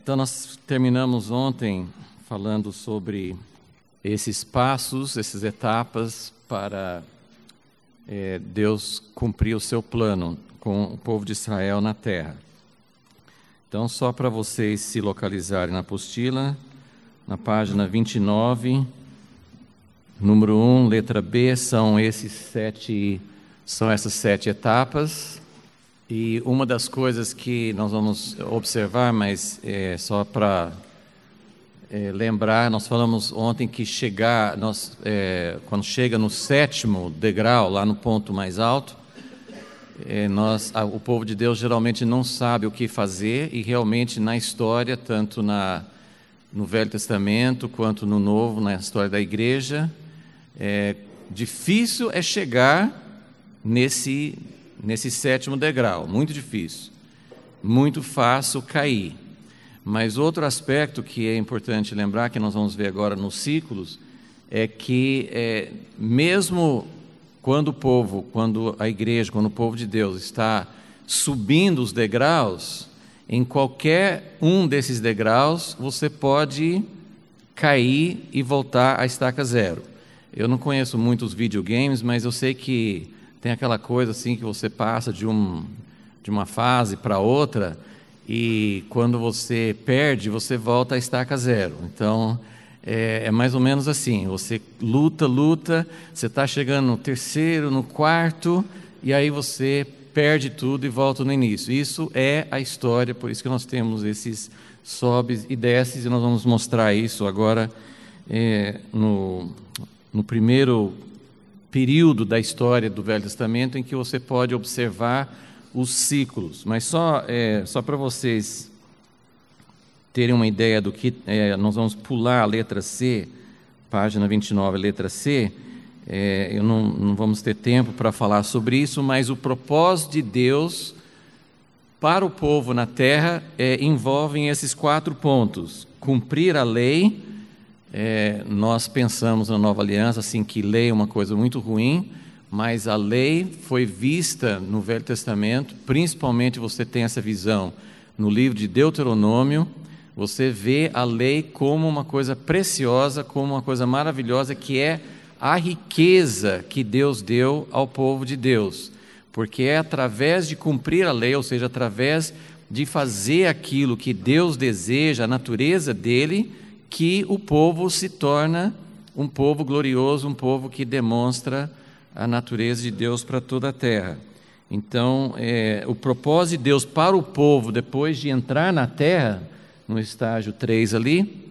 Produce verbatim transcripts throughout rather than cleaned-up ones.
Então, nós terminamos ontem falando sobre esses passos, essas etapas para é, Deus cumprir o seu plano com o povo de Israel na terra. Então, só para vocês se localizarem na apostila, na página vinte e nove, número um, letra B, são esses sete, são essas sete etapas. E uma das coisas que nós vamos observar, mas é, só para é, lembrar, nós falamos ontem que chegar, nós, é, quando chega no sétimo degrau, lá no ponto mais alto, é, nós, a, o povo de Deus geralmente não sabe o que fazer, e realmente na história, tanto na, no Velho Testamento quanto no Novo, na história da igreja, é, difícil é chegar nesse Nesse sétimo degrau, muito difícil, muito fácil cair. Mas outro aspecto que é importante lembrar, que nós vamos ver agora nos ciclos, é que é, mesmo quando o povo, quando a igreja, quando o povo de Deus está subindo os degraus, em qualquer um desses degraus, você pode cair e voltar à estaca zero. Eu não conheço muitos videogames, mas eu sei que tem aquela coisa assim que você passa de, um, de uma fase para outra e quando você perde, você volta à estaca zero. Então, é, é mais ou menos assim, você luta, luta, você está chegando no terceiro, no quarto, e aí você perde tudo e volta no início. Isso é a história, por isso que nós temos esses sobes e desces, e nós vamos mostrar isso agora é, no, no primeiro período da história do Velho Testamento em que você pode observar os ciclos. Mas só, é, só para vocês terem uma ideia do que... É, nós vamos pular a letra C, página vinte e nove, letra C. É, eu não, não vamos ter tempo para falar sobre isso, mas o propósito de Deus para o povo na terra é, envolve esses quatro pontos: cumprir a lei. É, nós pensamos na Nova Aliança assim, que lei é uma coisa muito ruim, mas a lei foi vista no Velho Testamento, principalmente você tem essa visão no livro de Deuteronômio, você vê a lei como uma coisa preciosa, como uma coisa maravilhosa, que é a riqueza que Deus deu ao povo de Deus, porque é através de cumprir a lei, ou seja, através de fazer aquilo que Deus deseja, a natureza dele, que o povo se torna um povo glorioso, um povo que demonstra a natureza de Deus para toda a terra. Então, é, o propósito de Deus para o povo, depois de entrar na terra, no estágio três ali,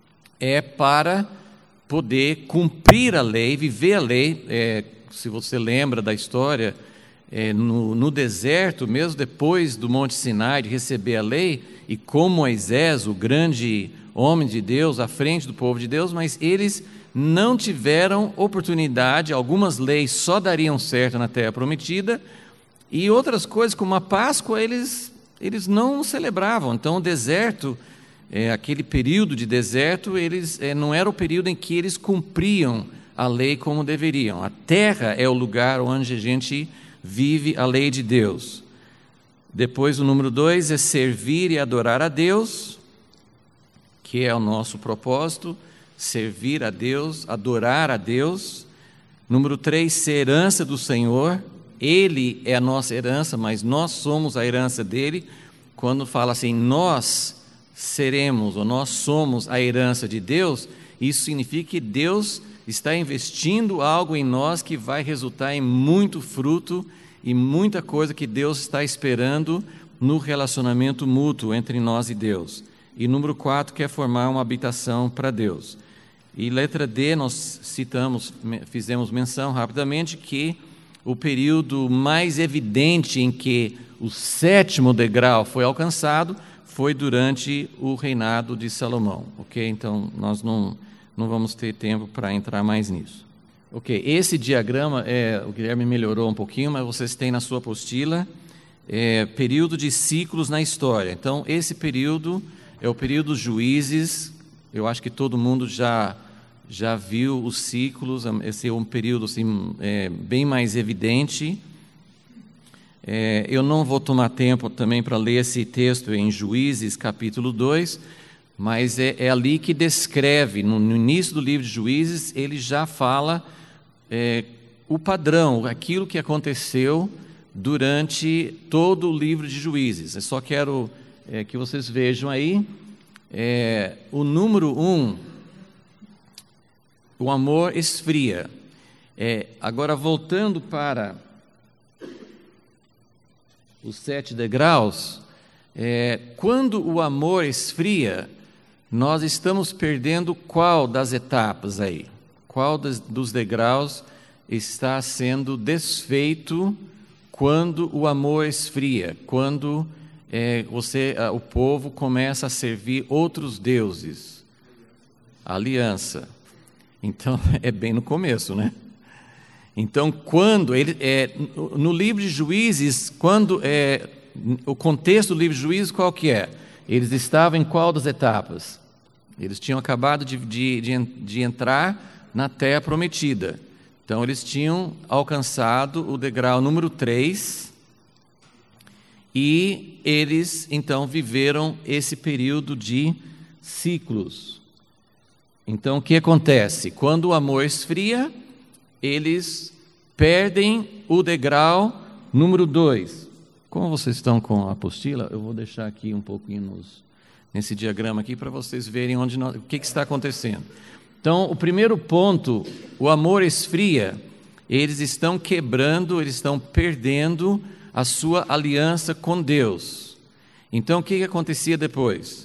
é para poder cumprir a lei, viver a lei. É, se você lembra da história, é, no, no deserto, mesmo depois do Monte Sinai, de receber a lei, e como Moisés, o grande homem de Deus, à frente do povo de Deus, mas eles não tiveram oportunidade, algumas leis só dariam certo na terra prometida, e outras coisas, como a Páscoa, eles, eles não celebravam. Então, o deserto, é, aquele período de deserto, eles, é, não era o período em que eles cumpriam a lei como deveriam. A terra é o lugar onde a gente vive a lei de Deus. Depois, o número dois é servir e adorar a Deus, que é o nosso propósito, servir a Deus, adorar a Deus. Número três, ser herança do Senhor. Ele é a nossa herança, mas nós somos a herança dele. Quando fala assim, nós seremos, ou nós somos a herança de Deus, isso significa que Deus está investindo algo em nós que vai resultar em muito fruto e muita coisa que Deus está esperando no relacionamento mútuo entre nós e Deus. E número quatro, que é formar uma habitação para Deus. E letra D, nós citamos, fizemos menção rapidamente que o período mais evidente em que o sétimo degrau foi alcançado foi durante o reinado de Salomão. Ok? Então, nós não, não vamos ter tempo para entrar mais nisso. Ok, esse diagrama, é, o Guilherme melhorou um pouquinho, mas vocês têm na sua apostila, é, período de ciclos na história. Então, esse período é o período dos juízes. Eu acho que todo mundo já, já viu os ciclos. Esse é um período assim, é, bem mais evidente. É, eu não vou tomar tempo também para ler esse texto em Juízes, capítulo dois, mas é, é ali que descreve, no, no início do livro de Juízes, ele já fala é, o padrão, aquilo que aconteceu durante todo o livro de Juízes. Eu só quero é, que vocês vejam aí, é, o número um, o amor esfria. É, agora, voltando para os sete degraus, é, quando o amor esfria, nós estamos perdendo qual das etapas aí? Qual das, dos degraus está sendo desfeito quando o amor esfria? Quando é, você, o povo começa a servir outros deuses? Aliança. Então, é bem no começo, né? Então, quando ele é, no livro de Juízes, quando é, o contexto do livro de Juízes, qual que é? Eles estavam em qual das etapas? Eles tinham acabado de, de, de, de entrar na terra prometida. Então, eles tinham alcançado o degrau número três e eles, então, viveram esse período de ciclos. Então, o que acontece? Quando o amor esfria, eles perdem o degrau número dois. Como vocês estão com a apostila, eu vou deixar aqui um pouquinho nos, nesse diagrama aqui para vocês verem onde nós, o que, que está acontecendo. Então, o primeiro ponto, o amor esfria, eles estão quebrando, eles estão perdendo a sua aliança com Deus. Então, o que, que acontecia depois?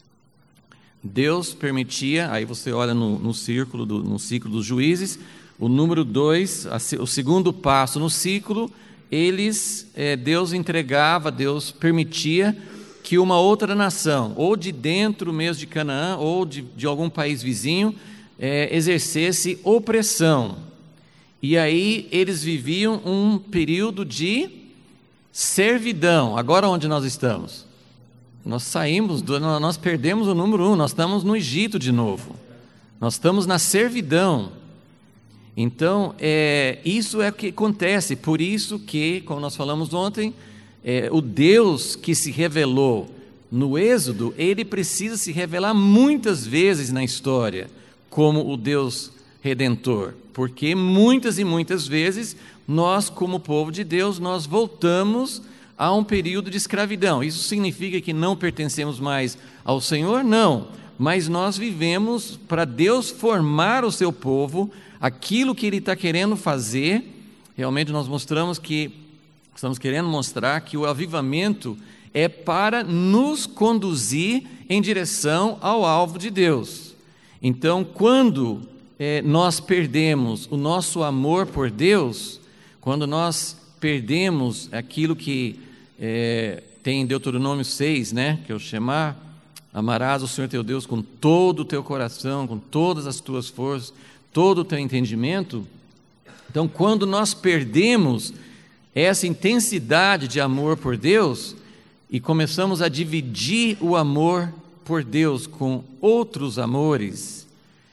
Deus permitia, aí você olha no, no, círculo do, no ciclo dos juízes, o número dois, o segundo passo no ciclo, eles, é, Deus entregava, Deus permitia que uma outra nação, ou de dentro mesmo de Canaã, ou de, de algum país vizinho, é, exercesse opressão. E aí eles viviam um período de servidão. Agora onde nós estamos? Nós saímos, do, nós perdemos o número um, nós estamos no Egito de novo. Nós estamos na servidão. Então, é, isso é o que acontece, por isso que, como nós falamos ontem, é, o Deus que se revelou no Êxodo, ele precisa se revelar muitas vezes na história, como o Deus Redentor, porque muitas e muitas vezes, nós como povo de Deus, nós voltamos a um período de escravidão. Isso significa que não pertencemos mais ao Senhor? Não, mas nós vivemos para Deus formar o seu povo, aquilo que Ele está querendo fazer. Realmente nós mostramos que, estamos querendo mostrar que o avivamento é para nos conduzir em direção ao alvo de Deus. Então, quando é, nós perdemos o nosso amor por Deus, quando nós perdemos aquilo que é, tem em Deuteronômio seis, né, que é o Shema, amarás o Senhor teu Deus com todo o teu coração, com todas as tuas forças, todo o teu entendimento. Então, quando nós perdemos essa intensidade de amor por Deus e começamos a dividir o amor por Deus com outros amores,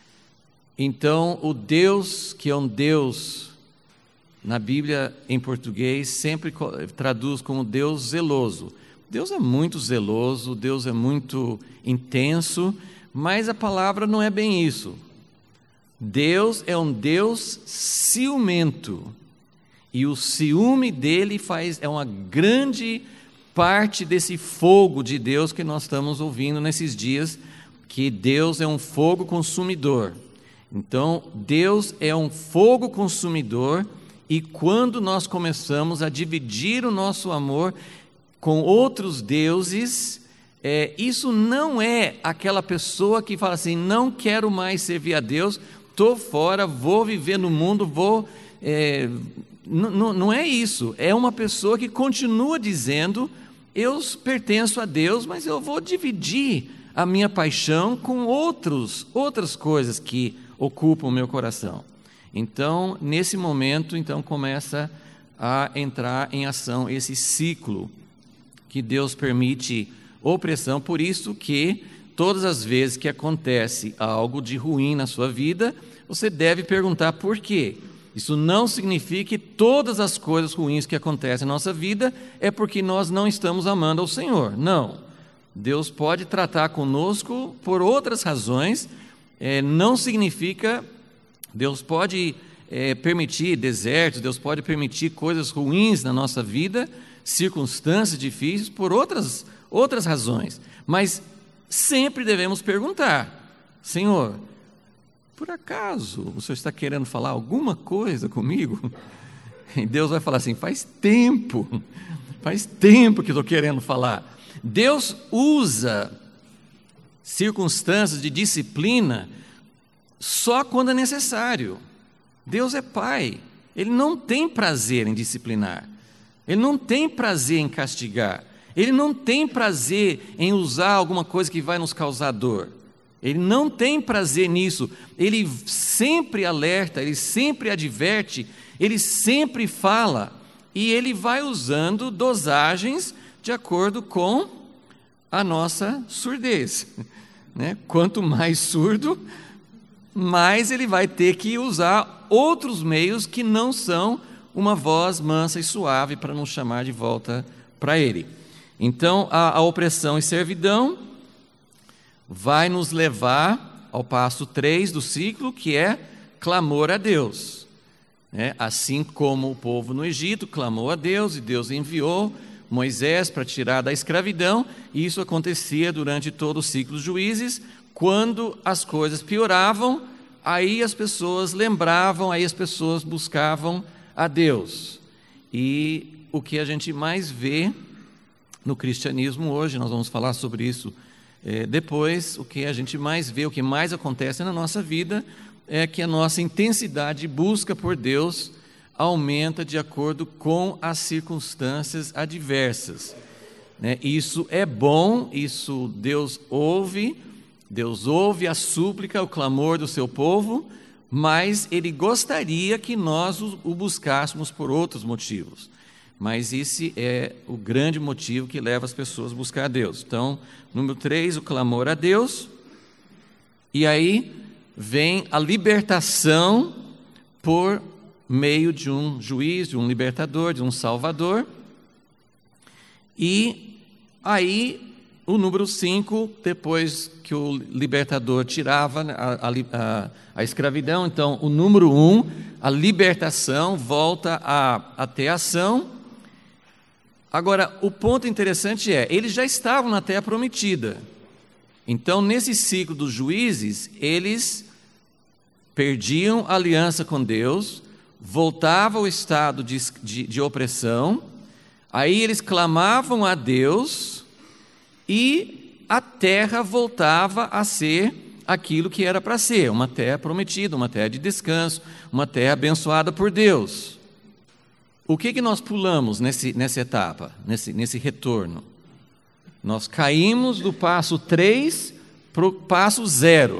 então o Deus, que é um Deus, na Bíblia em português, sempre traduz como Deus zeloso. Deus é muito zeloso, Deus é muito intenso, mas a palavra não é bem isso. Deus é um Deus ciumento, e o ciúme dele faz, é uma grande parte desse fogo de Deus que nós estamos ouvindo nesses dias, que Deus é um fogo consumidor. Então, Deus é um fogo consumidor, e quando nós começamos a dividir o nosso amor com outros deuses, é, isso não é aquela pessoa que fala assim, não quero mais servir a Deus, estou fora, vou viver no mundo, vou... É, não, não é isso, é uma pessoa que continua dizendo, eu pertenço a Deus, mas eu vou dividir a minha paixão com outros, outras coisas que ocupam o meu coração. Então, nesse momento, então, começa a entrar em ação esse ciclo que Deus permite opressão. Por isso que todas as vezes que acontece algo de ruim na sua vida, você deve perguntar por quê. Isso não significa que todas as coisas ruins que acontecem na nossa vida é porque nós não estamos amando ao Senhor. Não. Deus pode tratar conosco por outras razões. É, não significa... Deus pode é, permitir desertos, Deus pode permitir coisas ruins na nossa vida, circunstâncias difíceis, por outras, outras razões. Mas sempre devemos perguntar: Senhor, por acaso o Senhor está querendo falar alguma coisa comigo? E Deus vai falar assim: faz tempo, faz tempo que estou querendo falar. Deus usa circunstâncias de disciplina só quando é necessário. Deus é Pai, Ele não tem prazer em disciplinar, Ele não tem prazer em castigar, Ele não tem prazer em usar alguma coisa que vai nos causar dor. Ele não tem prazer nisso. Ele sempre alerta, Ele sempre adverte, Ele sempre fala, e Ele vai usando dosagens de acordo com a nossa surdez, né? Quanto mais surdo, mais ele vai ter que usar outros meios que não são uma voz mansa e suave para nos chamar de volta para Ele. Então, a, a opressão e servidão vai nos levar ao passo três do ciclo, que é clamor a Deus. É, assim como o povo no Egito clamou a Deus, e Deus enviou Moisés para tirar da escravidão, e isso acontecia durante todo o ciclo dos juízes. Quando as coisas pioravam, aí as pessoas lembravam, aí as pessoas buscavam a Deus. E o que a gente mais vê no cristianismo hoje, nós vamos falar sobre isso é, depois, o que a gente mais vê, o que mais acontece na nossa vida, é que a nossa intensidade de busca por Deus aumenta de acordo com as circunstâncias adversas, né? Isso é bom, isso Deus ouve, Deus ouve a súplica, o clamor do seu povo, mas Ele gostaria que nós o buscássemos por outros motivos. Mas esse é o grande motivo que leva as pessoas a buscar a Deus. Então, número três, o clamor a Deus. E aí vem a libertação por meio de um juiz, de um libertador, de um salvador. E aí, o número cinco, depois que o libertador tirava a, a, a escravidão, então o número um, a libertação, volta a, a ter ação. Agora, o ponto interessante é, eles já estavam na terra prometida. Então, nesse ciclo dos juízes, eles perdiam a aliança com Deus, voltavam ao estado de, de, de opressão, aí eles clamavam a Deus, e a terra voltava a ser aquilo que era para ser, uma terra prometida, uma terra de descanso, uma terra abençoada por Deus. O que que nós pulamos nesse, nessa etapa, nesse, nesse retorno? Nós caímos do passo três para o passo zero.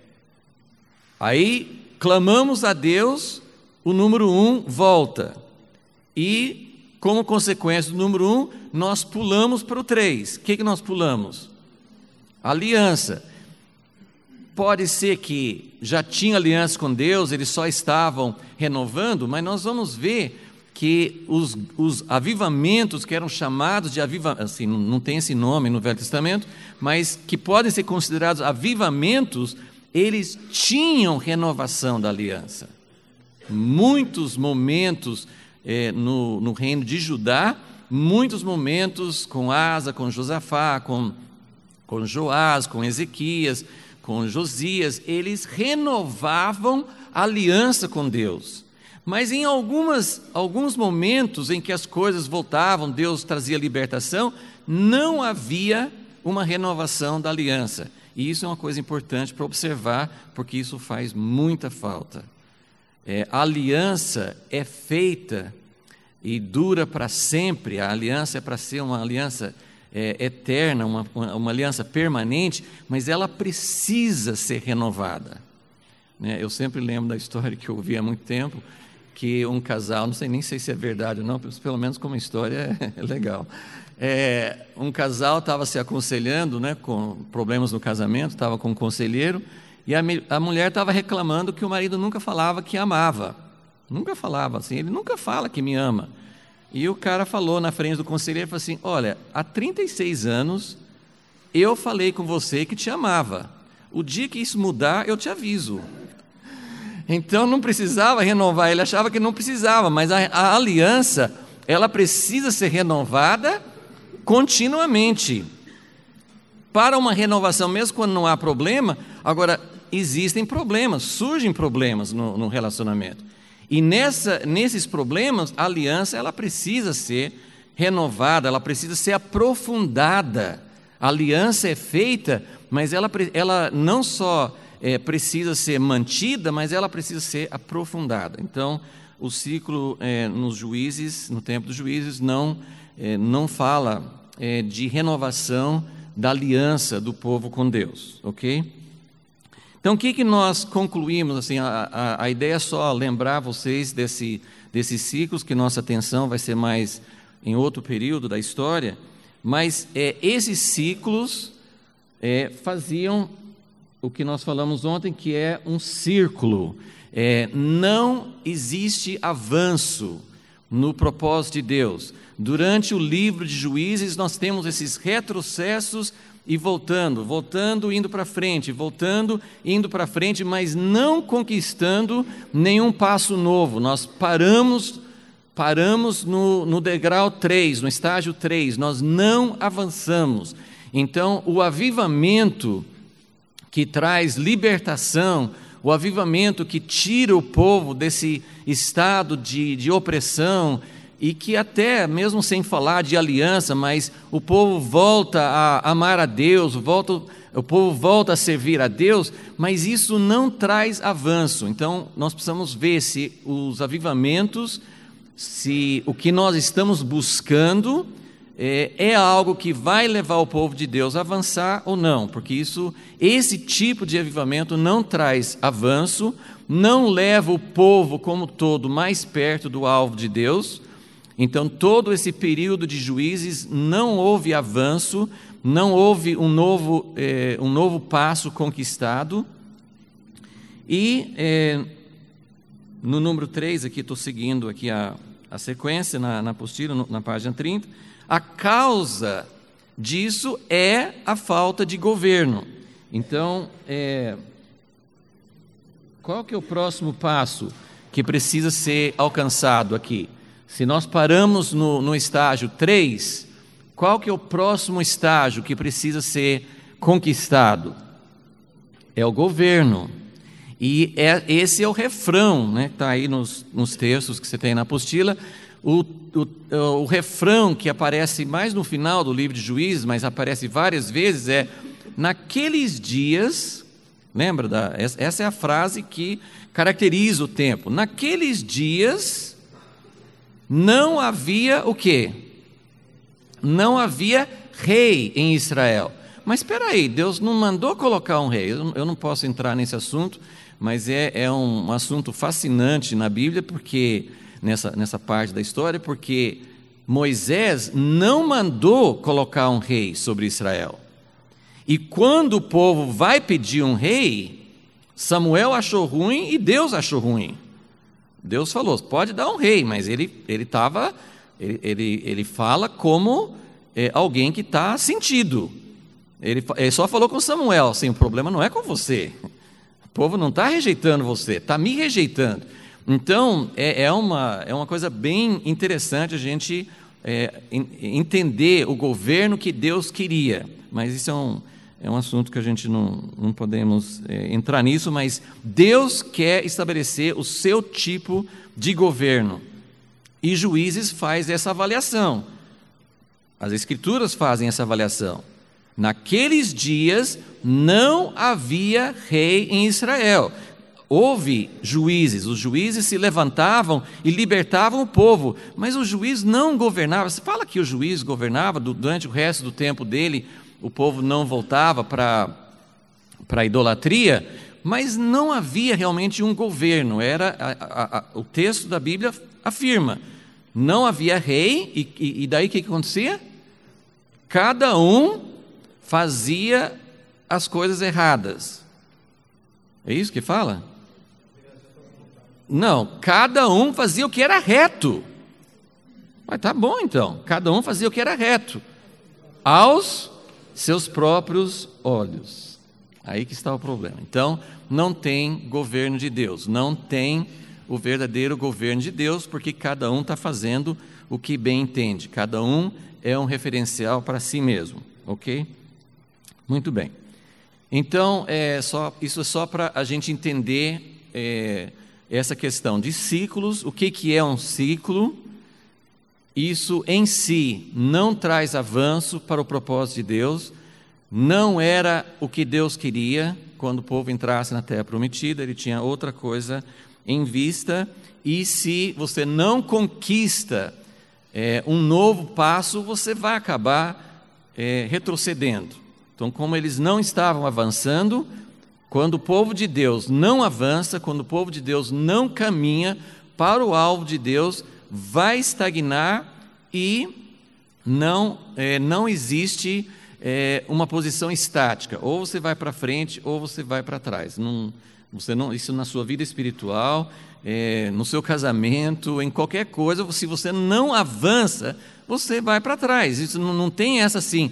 Aí clamamos a Deus, o número um volta. E como consequência do número um, nós pulamos para o três. O que, que nós pulamos? Aliança. Pode ser que já tinha aliança com Deus, eles só estavam renovando, mas nós vamos ver que os, os avivamentos que eram chamados de avivamentos, assim, não, não tem esse nome no Velho Testamento, mas que podem ser considerados avivamentos, eles tinham renovação da aliança. Muitos momentos É, no, no reino de Judá, muitos momentos com Asa, com Josafá, com, com Joás, com Ezequias, com Josias, eles renovavam a aliança com Deus. Mas em algumas, alguns momentos em que as coisas voltavam, Deus trazia libertação, não havia uma renovação da aliança. E isso é uma coisa importante para observar, porque isso faz muita falta. É, a aliança é feita e dura para sempre, a aliança é para ser uma aliança é, eterna, uma, uma aliança permanente, mas ela precisa ser renovada. Né? Eu sempre lembro da história que eu ouvi há muito tempo, que um casal, não sei nem sei se é verdade ou não, pelo menos como história é, é legal. É, um casal estava se aconselhando, né, com problemas no casamento, estava com um conselheiro, e a, a mulher estava reclamando que o marido nunca falava que amava. Nunca falava assim, ele nunca fala que me ama. E o cara falou na frente do conselheiro, falou assim, olha, há trinta e seis anos eu falei com você que te amava. O dia que isso mudar, eu te aviso. Então não precisava renovar, ele achava que não precisava, mas a, a aliança, ela precisa ser renovada continuamente. Para uma renovação, mesmo quando não há problema, agora existem problemas, surgem problemas no, no relacionamento. E nessa, nesses problemas, a aliança ela precisa ser renovada, ela precisa ser aprofundada. A aliança é feita, mas ela, ela não só é, precisa ser mantida, mas ela precisa ser aprofundada. Então, o ciclo é, nos juízes, no tempo dos juízes, não, é, não fala é, de renovação da aliança do povo com Deus, ok? Então, o que, que nós concluímos? Assim, a, a, a ideia é só lembrar vocês desse, desses ciclos, que nossa atenção vai ser mais em outro período da história, mas é, esses ciclos é, faziam o que nós falamos ontem, que é um círculo. É, não existe avanço no propósito de Deus. Durante o livro de Juízes, nós temos esses retrocessos e voltando, voltando, indo para frente, voltando, indo para frente, mas não conquistando nenhum passo novo. Nós paramos, paramos no, no degrau três, no estágio três, nós não avançamos. Então, o avivamento que traz libertação, o avivamento que tira o povo desse estado de, de opressão, e que até, mesmo sem falar de aliança, mas o povo volta a amar a Deus, volta, o povo volta a servir a Deus, mas isso não traz avanço. Então, nós precisamos ver se os avivamentos, se o que nós estamos buscando é, é algo que vai levar o povo de Deus a avançar ou não, porque isso, esse tipo de avivamento não traz avanço, não leva o povo como todo mais perto do alvo de Deus. Então, todo esse período de juízes não houve avanço, não houve um novo, é, um novo passo conquistado. E é, no número três, aqui estou seguindo aqui a, a sequência, na, na apostila, no, na página trinta, a causa disso é a falta de governo. Então, é, qual que é o próximo passo que precisa ser alcançado aqui? Se nós paramos no, no estágio três, qual que é o próximo estágio que precisa ser conquistado? É o governo. E é, esse é o refrão, né, que está aí nos, nos textos que você tem na apostila. O, o, o refrão que aparece mais no final do livro de Juízes, mas aparece várias vezes, é: naqueles dias, lembra? Da, essa é a frase que caracteriza o tempo. Naqueles dias não havia o quê? Não havia rei em Israel. Mas espera aí, Deus não mandou colocar um rei. Eu, eu não posso entrar nesse assunto, mas é, é um assunto fascinante na Bíblia, porque nessa, nessa parte da história, porque Moisés não mandou colocar um rei sobre Israel. E quando o povo vai pedir um rei, Samuel achou ruim e Deus achou ruim. Deus falou, pode dar um rei, mas ele ele estava, ele, ele, ele fala como é, alguém que está sentido. Ele, ele só falou com Samuel, assim, o problema não é com você. O povo não está rejeitando você, está me rejeitando. Então, é, é, uma, é uma coisa bem interessante a gente é, entender o governo que Deus queria. Mas isso é um, é um assunto que a gente não, não podemos é, entrar nisso, mas Deus quer estabelecer o seu tipo de governo. E Juízes faz essa avaliação. As Escrituras fazem essa avaliação. Naqueles dias não havia rei em Israel. Houve juízes, os juízes se levantavam e libertavam o povo, mas o juiz não governava. Você fala que o juiz governava durante o resto do tempo dele, o povo não voltava para para a idolatria, mas não havia realmente um governo. Era a, a, a, o texto da Bíblia afirma, não havia rei, e, e, e daí o que acontecia? Cada um fazia as coisas erradas. É isso que fala? Não, cada um fazia o que era reto. Mas tá bom então, cada um fazia o que era reto, aos seus próprios olhos. Aí que está o problema. Então, não tem governo de Deus, não tem o verdadeiro governo de Deus, porque cada um está fazendo o que bem entende, cada um é um referencial para si mesmo, ok? Muito bem. Então, é só, isso é só para a gente entender é, essa questão de ciclos, o que, que é um ciclo. Isso em si não traz avanço para o propósito de Deus, não era o que Deus queria quando o povo entrasse na Terra Prometida, ele tinha outra coisa em vista, e se você não conquista é, um novo passo, você vai acabar é, retrocedendo. Então, como eles não estavam avançando, quando o povo de Deus não avança, quando o povo de Deus não caminha para o alvo de Deus, vai estagnar e não, é, não existe é, uma posição estática. Ou você vai para frente ou você vai para trás. Não, você não, isso na sua vida espiritual, é, no seu casamento, em qualquer coisa, se você não avança, você vai para trás. Isso não, não tem essa assim,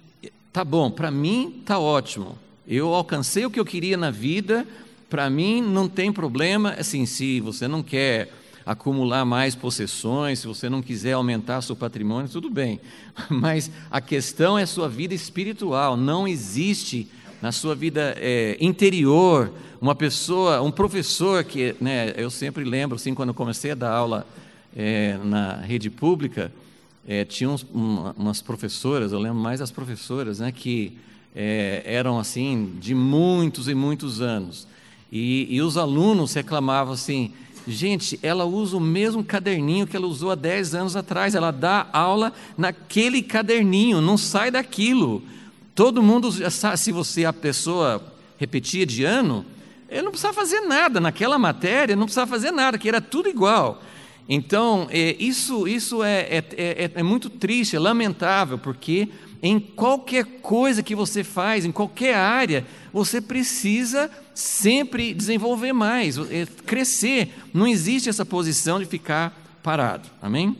tá bom, para mim está ótimo, eu alcancei o que eu queria na vida, para mim não tem problema. Assim, se você não quer acumular mais possessões, se você não quiser aumentar seu patrimônio, tudo bem, mas a questão é a sua vida espiritual. Não existe na sua vida é, interior uma pessoa, um professor que, né, eu sempre lembro, assim, quando eu comecei a dar aula é, na rede pública, é, tinha uns, uma, umas professoras, eu lembro mais das professoras, né, que é, eram assim de muitos e muitos anos, e, e os alunos reclamavam assim: gente, ela usa o mesmo caderninho que ela usou há dez anos atrás, ela dá aula naquele caderninho, não sai daquilo. Todo mundo, se você, a pessoa repetia de ano, ele não precisava fazer nada naquela matéria, não precisava fazer nada, que era tudo igual. Então, é, isso, isso é, é, é, é muito triste, é lamentável, porque em qualquer coisa que você faz, em qualquer área, você precisa sempre desenvolver mais, crescer. Não existe essa posição de ficar parado. Amém?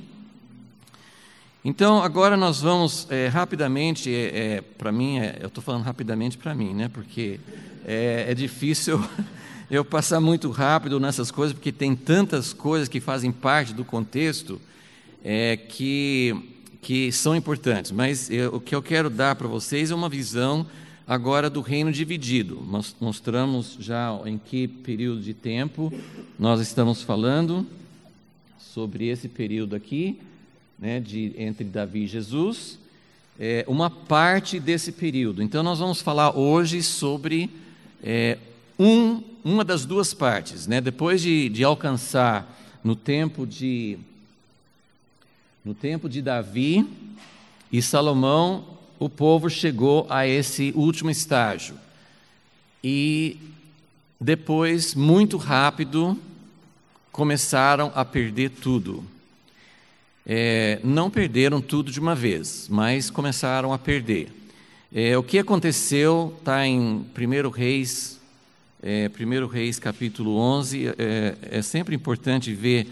Então, agora nós vamos é, rapidamente, é, é, para mim, é, eu estou falando rapidamente para mim, né? Porque é, é difícil eu passar muito rápido nessas coisas, porque tem tantas coisas que fazem parte do contexto é, que, que são importantes. Mas eu, o que eu quero dar para vocês é uma visão agora do reino dividido. Nós mostramos já em que período de tempo nós estamos falando sobre esse período aqui, né, de, entre Davi e Jesus, é, uma parte desse período. Então nós vamos falar hoje sobre é, um, uma das duas partes, né? Depois de, de alcançar no tempo de, no tempo de Davi e Salomão, o povo chegou a esse último estágio. E depois, muito rápido, começaram a perder tudo. É, não perderam tudo de uma vez, mas começaram a perder. É, o que aconteceu está em primeiro Reis, é, primeiro Reis capítulo onze. É, é sempre importante ver,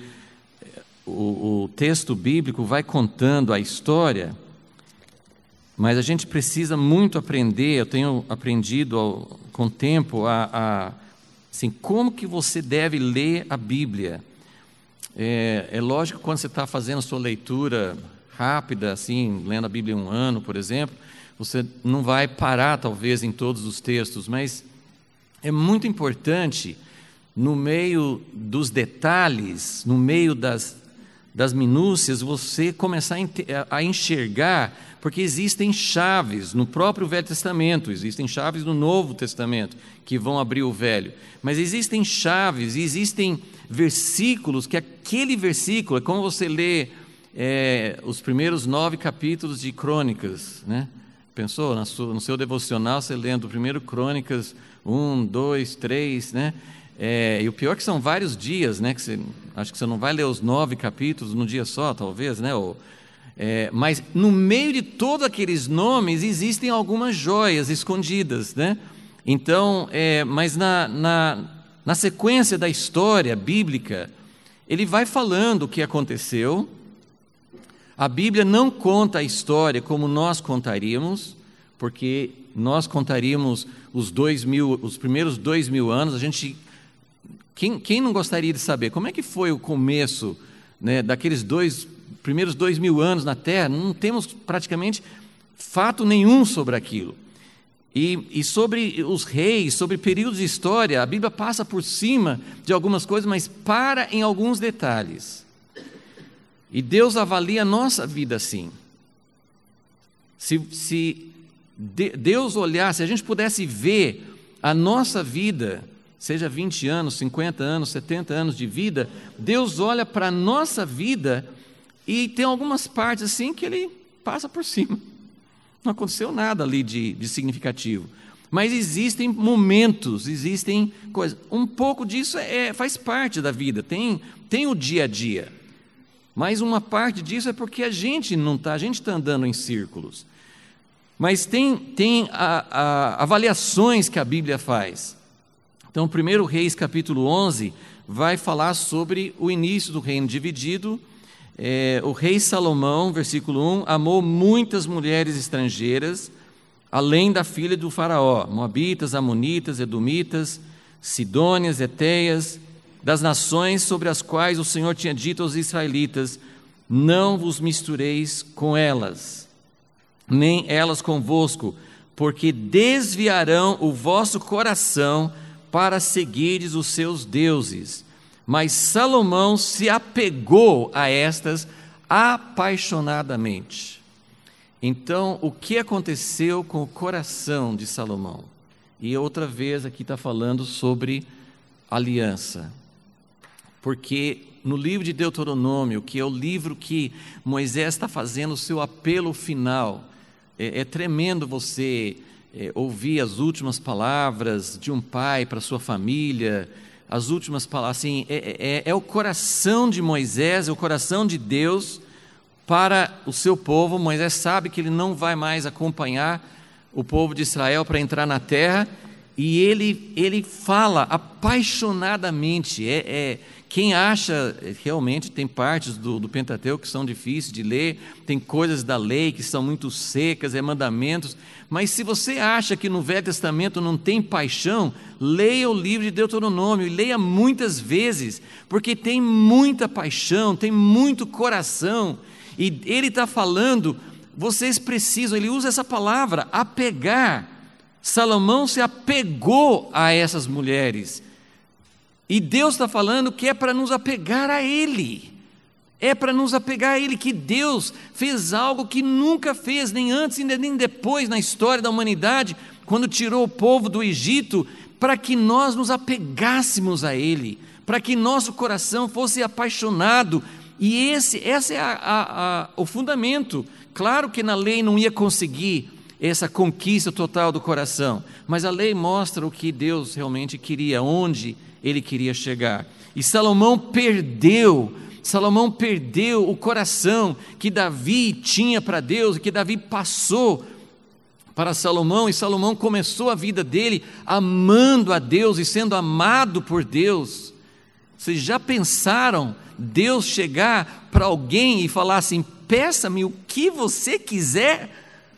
o, o texto bíblico vai contando a história, mas a gente precisa muito aprender. Eu tenho aprendido ao, com o tempo a, a, assim, como que você deve ler a Bíblia. É, é lógico que quando você está fazendo a sua leitura rápida, assim, lendo a Bíblia em um ano, por exemplo, você não vai parar, talvez, em todos os textos, mas é muito importante, no meio dos detalhes, no meio das, das minúcias, você começar a enxergar, porque existem chaves no próprio Velho Testamento, existem chaves no Novo Testamento, que vão abrir o Velho, mas existem chaves, existem versículos, que aquele versículo, é como você lê é, os primeiros nove capítulos de Crônicas, né? Pensou, na sua, no seu devocional, você lendo o primeiro Crônicas um, dois, três, né? É, e o pior é que são vários dias, né? Que você, acho que você não vai ler os nove capítulos num dia só, talvez, né? Ou, é, mas no meio de todos aqueles nomes existem algumas joias escondidas, né? Então, é, mas na, na na sequência da história bíblica, ele vai falando o que aconteceu. A Bíblia não conta a história como nós contaríamos, porque nós contaríamos os dois mil, os primeiros dois mil anos. A gente, quem, quem não gostaria de saber como é que foi o começo, né, daqueles dois primeiros dois mil anos na Terra? Não temos praticamente fato nenhum sobre aquilo. E, e sobre os reis, sobre períodos de história, a Bíblia passa por cima de algumas coisas, mas para em alguns detalhes. E Deus avalia a nossa vida assim. Se, se de, Deus olhasse, se a gente pudesse ver a nossa vida, seja vinte anos, cinquenta anos, setenta anos de vida, Deus olha para a nossa vida e tem algumas partes assim que Ele passa por cima. Não aconteceu nada ali de, de significativo. Mas existem momentos, existem coisas. Um pouco disso é, faz parte da vida, tem, tem o dia a dia. Mas uma parte disso é porque a gente não está, a gente está andando em círculos. Mas tem, tem a, a, avaliações que a Bíblia faz. Então, primeiro Reis, capítulo onze, vai falar sobre o início do reino dividido. É, o rei Salomão, versículo um, amou muitas mulheres estrangeiras, além da filha do faraó, moabitas, amonitas, edomitas, sidônias, eteias, das nações sobre as quais o Senhor tinha dito aos israelitas: não vos mistureis com elas, nem elas convosco, porque desviarão o vosso coração para seguires os seus deuses. Mas Salomão se apegou a estas apaixonadamente. Então, o que aconteceu com o coração de Salomão? E outra vez aqui está falando sobre aliança. Porque no livro de Deuteronômio, que é o livro que Moisés está fazendo o seu apelo final, é, é tremendo você é, ouvir as últimas palavras de um pai para sua família. As últimas palavras, assim, é, é, é o coração de Moisés, é o coração de Deus para o seu povo. Moisés sabe que ele não vai mais acompanhar o povo de Israel para entrar na terra, e ele, ele fala apaixonadamente. É, é, quem acha, realmente tem partes do, do Pentateuco que são difíceis de ler, tem coisas da lei que são muito secas, é mandamentos, mas se você acha que no Velho Testamento não tem paixão, leia o livro de Deuteronômio, e leia muitas vezes, porque tem muita paixão, tem muito coração, e ele está falando, vocês precisam, ele usa essa palavra, apegar. Salomão se apegou a essas mulheres, e Deus está falando que é para nos apegar a Ele, é para nos apegar a Ele, que Deus fez algo que nunca fez, nem antes nem depois na história da humanidade, quando tirou o povo do Egito, para que nós nos apegássemos a Ele, para que nosso coração fosse apaixonado, e esse, esse é a, a, a, o fundamento. Claro que na lei não ia conseguir essa conquista total do coração, mas a lei mostra o que Deus realmente queria, onde Ele queria chegar. E Salomão perdeu, Salomão perdeu o coração que Davi tinha para Deus, que Davi passou para Salomão, e Salomão começou a vida dele amando a Deus e sendo amado por Deus. Vocês já pensaram Deus chegar para alguém e falar assim: peça-me o que você quiser?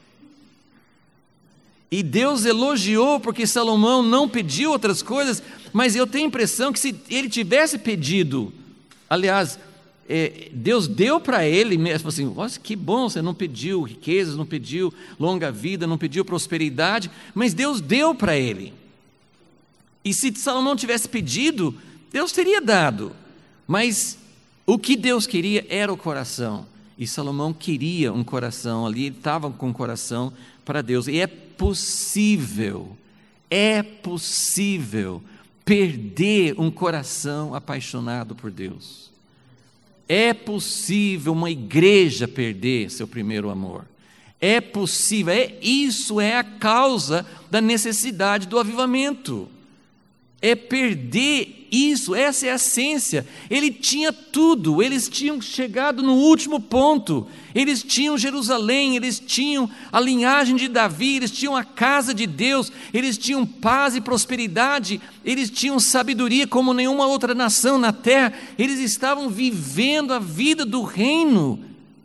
E Deus elogiou porque Salomão não pediu outras coisas, mas eu tenho a impressão que se ele tivesse pedido, aliás, é, Deus deu para ele mesmo, assim, nossa, que bom, você não pediu riquezas, não pediu longa vida, não pediu prosperidade, mas Deus deu para ele. E se Salomão tivesse pedido, Deus teria dado, mas o que Deus queria era o coração, e Salomão queria um coração ali, ele estava com o coração para Deus, e é possível, é possível perder um coração apaixonado por Deus. É possível uma igreja perder seu primeiro amor. É possível, é, isso é a causa da necessidade do avivamento. é perder isso, essa é a essência. Ele tinha tudo, eles tinham chegado no último ponto, eles tinham Jerusalém, eles tinham a linhagem de Davi, eles tinham a casa de Deus, eles tinham paz e prosperidade, eles tinham sabedoria como nenhuma outra nação na terra, eles estavam vivendo a vida do reino,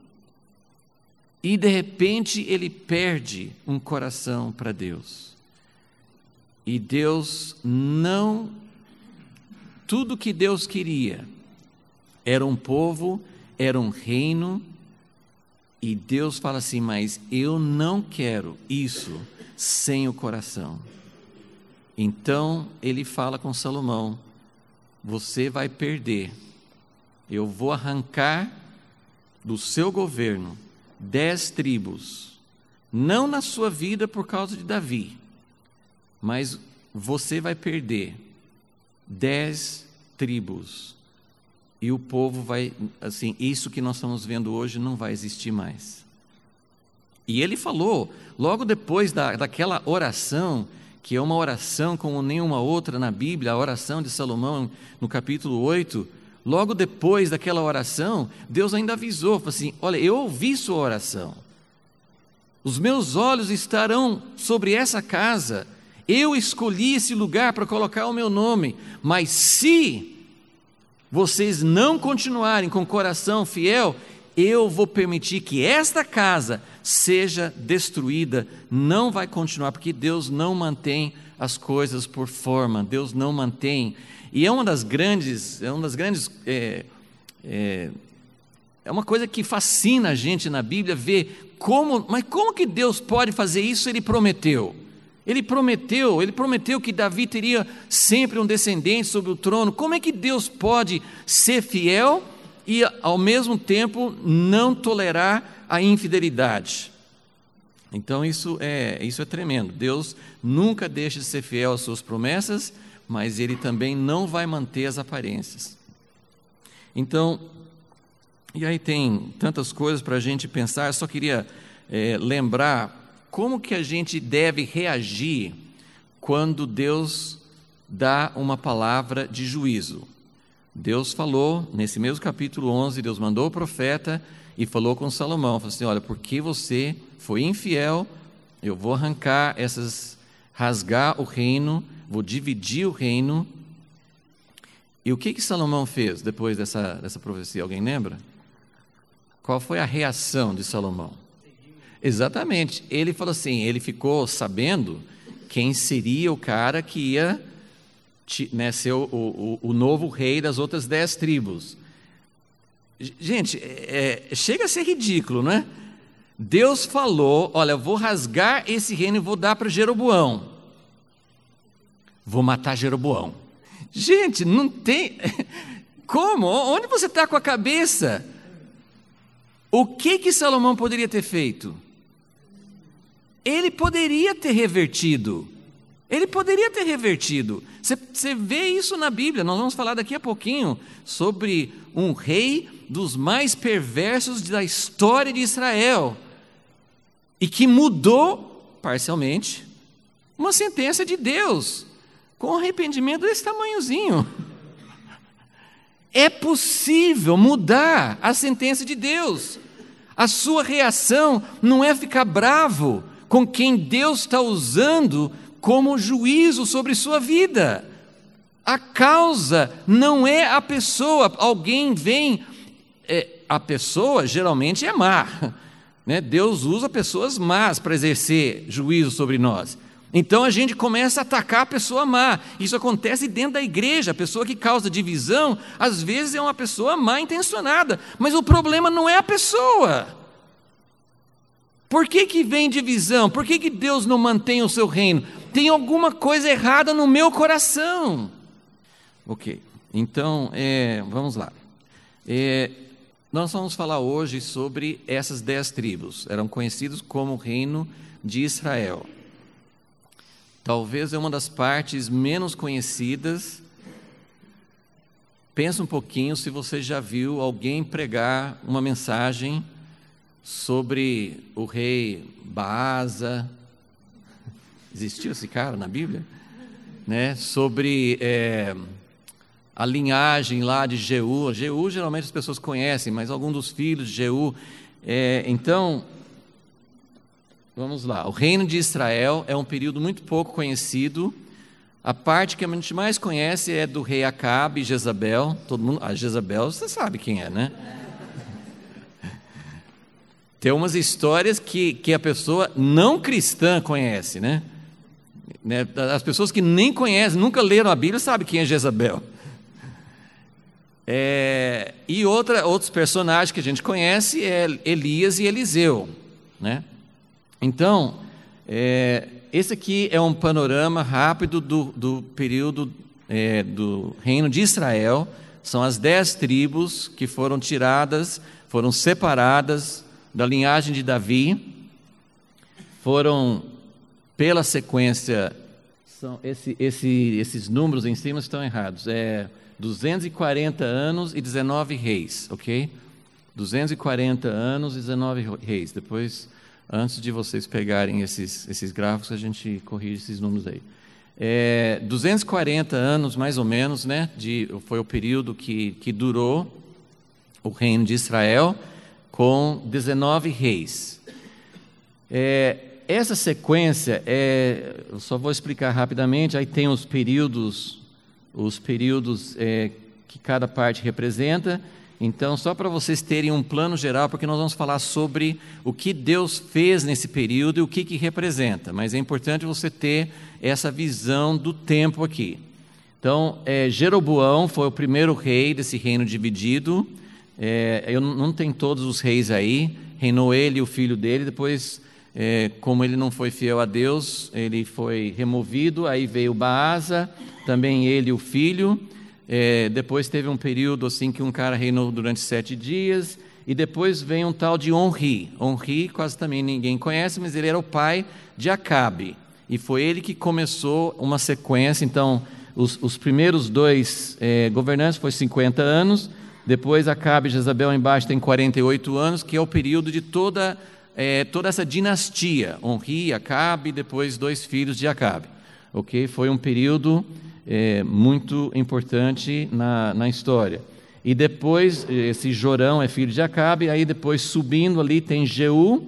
e de repente ele perde um coração para Deus. E Deus não, tudo que Deus queria, era um povo, era um reino, e Deus fala assim, mas eu não quero isso sem o coração. Então ele fala com Salomão, você vai perder, eu vou arrancar do seu governo dez tribos, não na sua vida por causa de Davi, mas você vai perder dez tribos, e o povo vai, assim, isso que nós estamos vendo hoje não vai existir mais. E ele falou, logo depois da, daquela oração, que é uma oração como nenhuma outra na Bíblia, a oração de Salomão no capítulo oito, logo depois daquela oração, Deus ainda avisou, falou assim, olha, eu ouvi sua oração, os meus olhos estarão sobre essa casa, eu escolhi esse lugar para colocar o meu nome, mas se vocês não continuarem com o coração fiel, eu vou permitir que esta casa seja destruída, não vai continuar, porque Deus não mantém as coisas por forma, Deus não mantém, e é uma das grandes, é uma das grandes, é, é, é uma coisa que fascina a gente na Bíblia, ver como, mas como que Deus pode fazer isso? Ele prometeu, Ele prometeu, ele prometeu que Davi teria sempre um descendente sobre o trono. Como é que Deus pode ser fiel e, ao mesmo tempo, não tolerar a infidelidade? Então, isso é, isso é tremendo. Deus nunca deixa de ser fiel às suas promessas, mas Ele também não vai manter as aparências. Então, e aí tem tantas coisas para a gente pensar, eu só queria é, lembrar como que a gente deve reagir quando Deus dá uma palavra de juízo. Deus falou, nesse mesmo capítulo onze, Deus mandou o profeta e falou com Salomão, falou assim, olha, porque você foi infiel, eu vou arrancar essas, rasgar o reino, vou dividir o reino. E o que que Salomão fez depois dessa, dessa profecia? Alguém lembra? Qual foi a reação de Salomão? Exatamente, ele falou assim, ele ficou sabendo quem seria o cara que ia, né, ser o, o, o novo rei das outras dez tribos. Gente, é, chega a ser ridículo, não é? Deus falou, olha, eu vou rasgar esse reino e vou dar para Jeroboão. Vou matar Jeroboão. Gente, não tem... Como? Onde você está com a cabeça? O que que Salomão poderia ter feito? Ele poderia ter revertido, ele poderia ter revertido, você, você vê isso na Bíblia, nós vamos falar daqui a pouquinho, sobre um rei dos mais perversos da história de Israel, e que mudou, parcialmente, uma sentença de Deus, com arrependimento desse tamanhozinho. É possível mudar a sentença de Deus, a sua reação não é ficar bravo com quem Deus está usando como juízo sobre sua vida. A causa não é a pessoa, alguém vem, é, a pessoa geralmente é má, né? Deus usa pessoas más para exercer juízo sobre nós. Então a gente começa a atacar a pessoa má, isso acontece dentro da igreja, a pessoa que causa divisão, às vezes é uma pessoa má intencionada, mas o problema não é a pessoa. Por que que vem divisão? Por que que Deus não mantém o seu reino? Tem alguma coisa errada no meu coração. Ok, então, é, vamos lá. É, nós vamos falar hoje sobre essas dez tribos. Eram conhecidos como o reino de Israel. Talvez é uma das partes menos conhecidas. Pensa um pouquinho se você já viu alguém pregar uma mensagem sobre o rei Baasa. Existiu esse cara na Bíblia? né, sobre é, a linhagem lá de Jeú. Jeú geralmente as pessoas conhecem, mas algum dos filhos de Jeú. É, então, vamos lá. O reino de Israel é um período muito pouco conhecido. A parte que a gente mais conhece é do rei Acabe e Jezabel. Todo mundo, a Jezabel, você sabe quem é, né? Tem umas histórias que, que a pessoa não cristã conhece, né? As pessoas que nem conhecem, nunca leram a Bíblia, sabem quem é Jezabel. É, e outra, outros personagens que a gente conhece é Elias e Eliseu, né? Então, é, esse aqui é um panorama rápido do, do período é, do reino de Israel. São as dez tribos que foram tiradas, foram separadas da linhagem de Davi, foram, pela sequência, são esse, esse, esses números em cima estão errados, é duzentos e quarenta anos e dezenove reis, ok? duzentos e quarenta anos e dezenove reis. Depois, antes de vocês pegarem esses, esses gráficos, a gente corrige esses números aí. É, duzentos e quarenta anos, mais ou menos, né, de, foi o período que, que durou o reino de Israel, com dezenove reis. É, essa sequência, é, eu só vou explicar rapidamente, aí tem os períodos, os períodos é, que cada parte representa. Então, só para vocês terem um plano geral, porque nós vamos falar sobre o que Deus fez nesse período e o que, que representa, mas é importante você ter essa visão do tempo aqui. Então, é, Jeroboão foi o primeiro rei desse reino dividido. É, eu não tenho todos os reis aí, reinou ele e o filho dele, depois, é, como ele não foi fiel a Deus, ele foi removido, aí veio Baasa, também ele e o filho, é, depois teve um período assim que um cara reinou durante sete dias, e depois vem um tal de Onri. Onri quase também ninguém conhece, mas ele era o pai de Acabe, e foi ele que começou uma sequência. Então, os, os primeiros dois é, governantes foi cinquenta anos, depois Acabe e Jezabel embaixo tem quarenta e oito anos, que é o período de toda, é, toda essa dinastia, Onri, Acabe, depois dois filhos de Acabe. Okay? Foi um período é, muito importante na, na história. E depois, esse Jorão é filho de Acabe, aí depois subindo ali tem Jeú,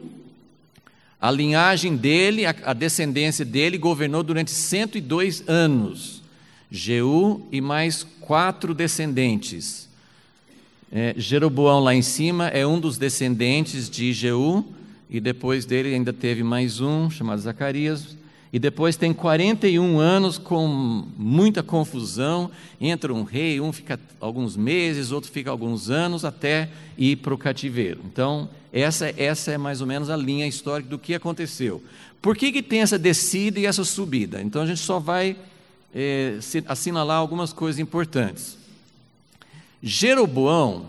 a linhagem dele, a, a descendência dele governou durante cento e dois anos. Jeú e mais quatro descendentes. É, Jeroboão lá em cima é um dos descendentes de Jeú, e depois dele ainda teve mais um, chamado Zacarias, e depois tem quarenta e um anos com muita confusão, entra um rei, um fica alguns meses, outro fica alguns anos, até ir para o cativeiro. Então, essa, essa é mais ou menos a linha histórica do que aconteceu. Por que, que tem essa descida e essa subida? Então, a gente só vai é, assinalar algumas coisas importantes. Jeroboão,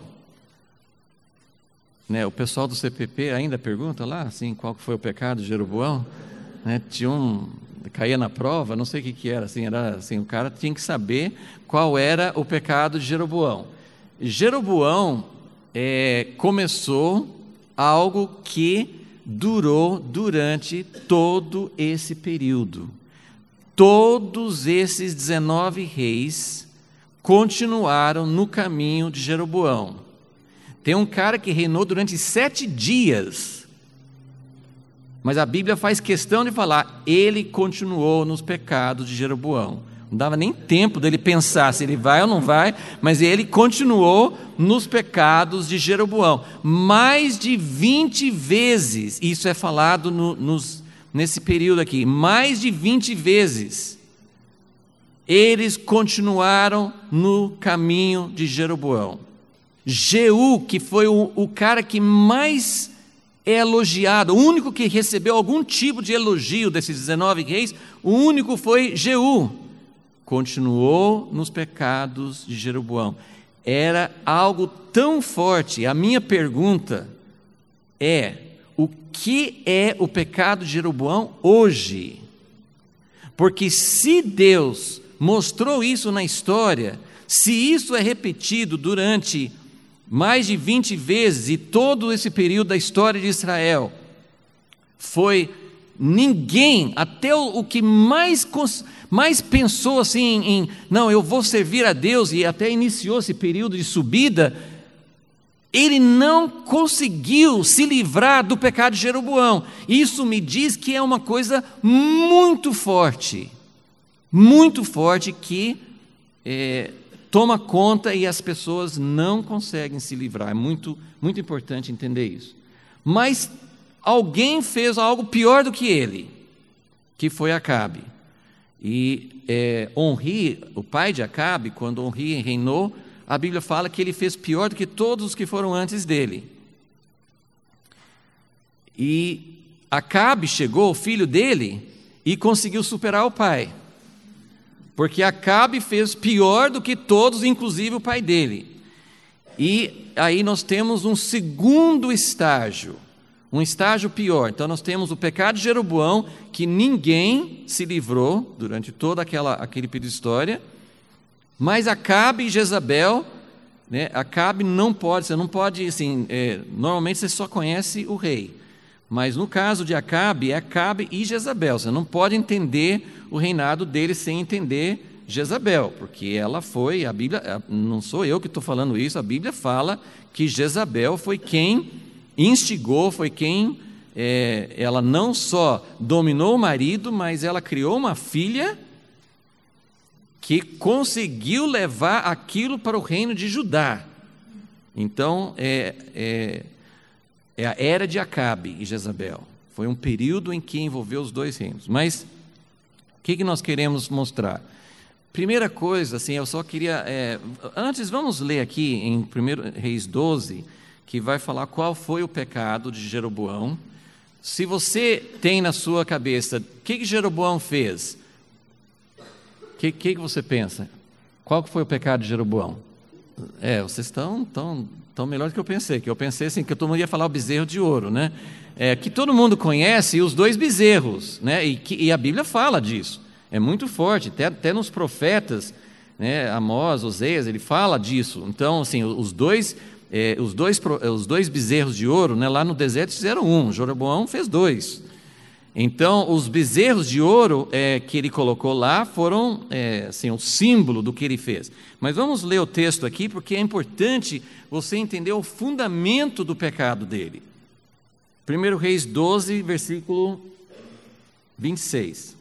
né, o pessoal do C P P ainda pergunta lá, assim, qual foi o pecado de Jeroboão? Né, tinha um, caía na prova, não sei o que, que era, assim, era assim, o cara tinha que saber qual era o pecado de Jeroboão. Jeroboão é, começou algo que durou durante todo esse período. Todos esses dezenove reis continuaram no caminho de Jeroboão. Tem um cara que reinou durante sete dias, mas a Bíblia faz questão de falar, ele continuou nos pecados de Jeroboão. Não dava nem tempo dele pensar se ele vai ou não vai, mas ele continuou nos pecados de Jeroboão. Mais de vinte vezes, isso é falado no, nos, nesse período aqui, mais de vinte vezes, eles continuaram no caminho de Jeroboão. Jeú, que foi o, o cara que mais é elogiado, o único que recebeu algum tipo de elogio desses dezenove reis, o único foi Jeú. Continuou nos pecados de Jeroboão. Era algo tão forte. A minha pergunta é, o que é o pecado de Jeroboão hoje? Porque se Deus mostrou isso na história, se isso é repetido durante mais de vinte vezes, e todo esse período da história de Israel, foi ninguém, até o, o que mais, mas pensou assim em, não, eu vou servir a Deus, e até iniciou esse período de subida, ele não conseguiu se livrar do pecado de Jeroboão. Isso me diz que é uma coisa muito forte, muito forte, que é, toma conta e as pessoas não conseguem se livrar. É muito, muito importante entender isso. Mas alguém fez algo pior do que ele, que foi Acabe. E é, Onri, o pai de Acabe, quando Onri reinou, a Bíblia fala que ele fez pior do que todos os que foram antes dele. E Acabe chegou, o filho dele, e conseguiu superar o pai. Porque Acabe fez pior do que todos, inclusive o pai dele. E aí nós temos um segundo estágio, um estágio pior. Então nós temos o pecado de Jeroboão, que ninguém se livrou durante todo aquela, aquele período de história, mas Acabe e Jezabel, né? Acabe não pode, você não pode, assim, é, normalmente você só conhece o rei, mas no caso de Acabe, é Acabe e Jezabel. Você não pode entender o reinado dele sem entender Jezabel, porque ela foi, a Bíblia, não sou eu que estou falando isso, a Bíblia fala que Jezabel foi quem instigou, foi quem, é, ela não só dominou o marido, mas ela criou uma filha que conseguiu levar aquilo para o reino de Judá. Então, é, é, é a era de Acabe e Jezabel. Foi um período em que envolveu os dois reinos. Mas, o que, que nós queremos mostrar? Primeira coisa, assim, eu só queria... É, antes, vamos ler aqui em primeiro Reis doze, que vai falar qual foi o pecado de Jeroboão. Se você tem na sua cabeça, o que, que Jeroboão fez? O que, que, que você pensa? Qual que foi o pecado de Jeroboão? É, vocês estão tão, tão melhor do que eu pensei, que eu pensei assim, que todo mundo ia falar o bezerro de ouro, né? É, que todo mundo conhece os dois bezerros, né? E, que, e a Bíblia fala disso, é muito forte, até, até nos profetas, né? Amós, Oseias, ele fala disso. Então, assim, os dois... É, os, dois, os dois bezerros de ouro, né, lá no deserto fizeram um, Jeroboão fez dois. Então, os bezerros de ouro é, que ele colocou lá foram é, assim, o símbolo do que ele fez. Mas vamos ler o texto aqui, porque é importante você entender o fundamento do pecado dele. primeiro Reis doze, versículo vinte e seis.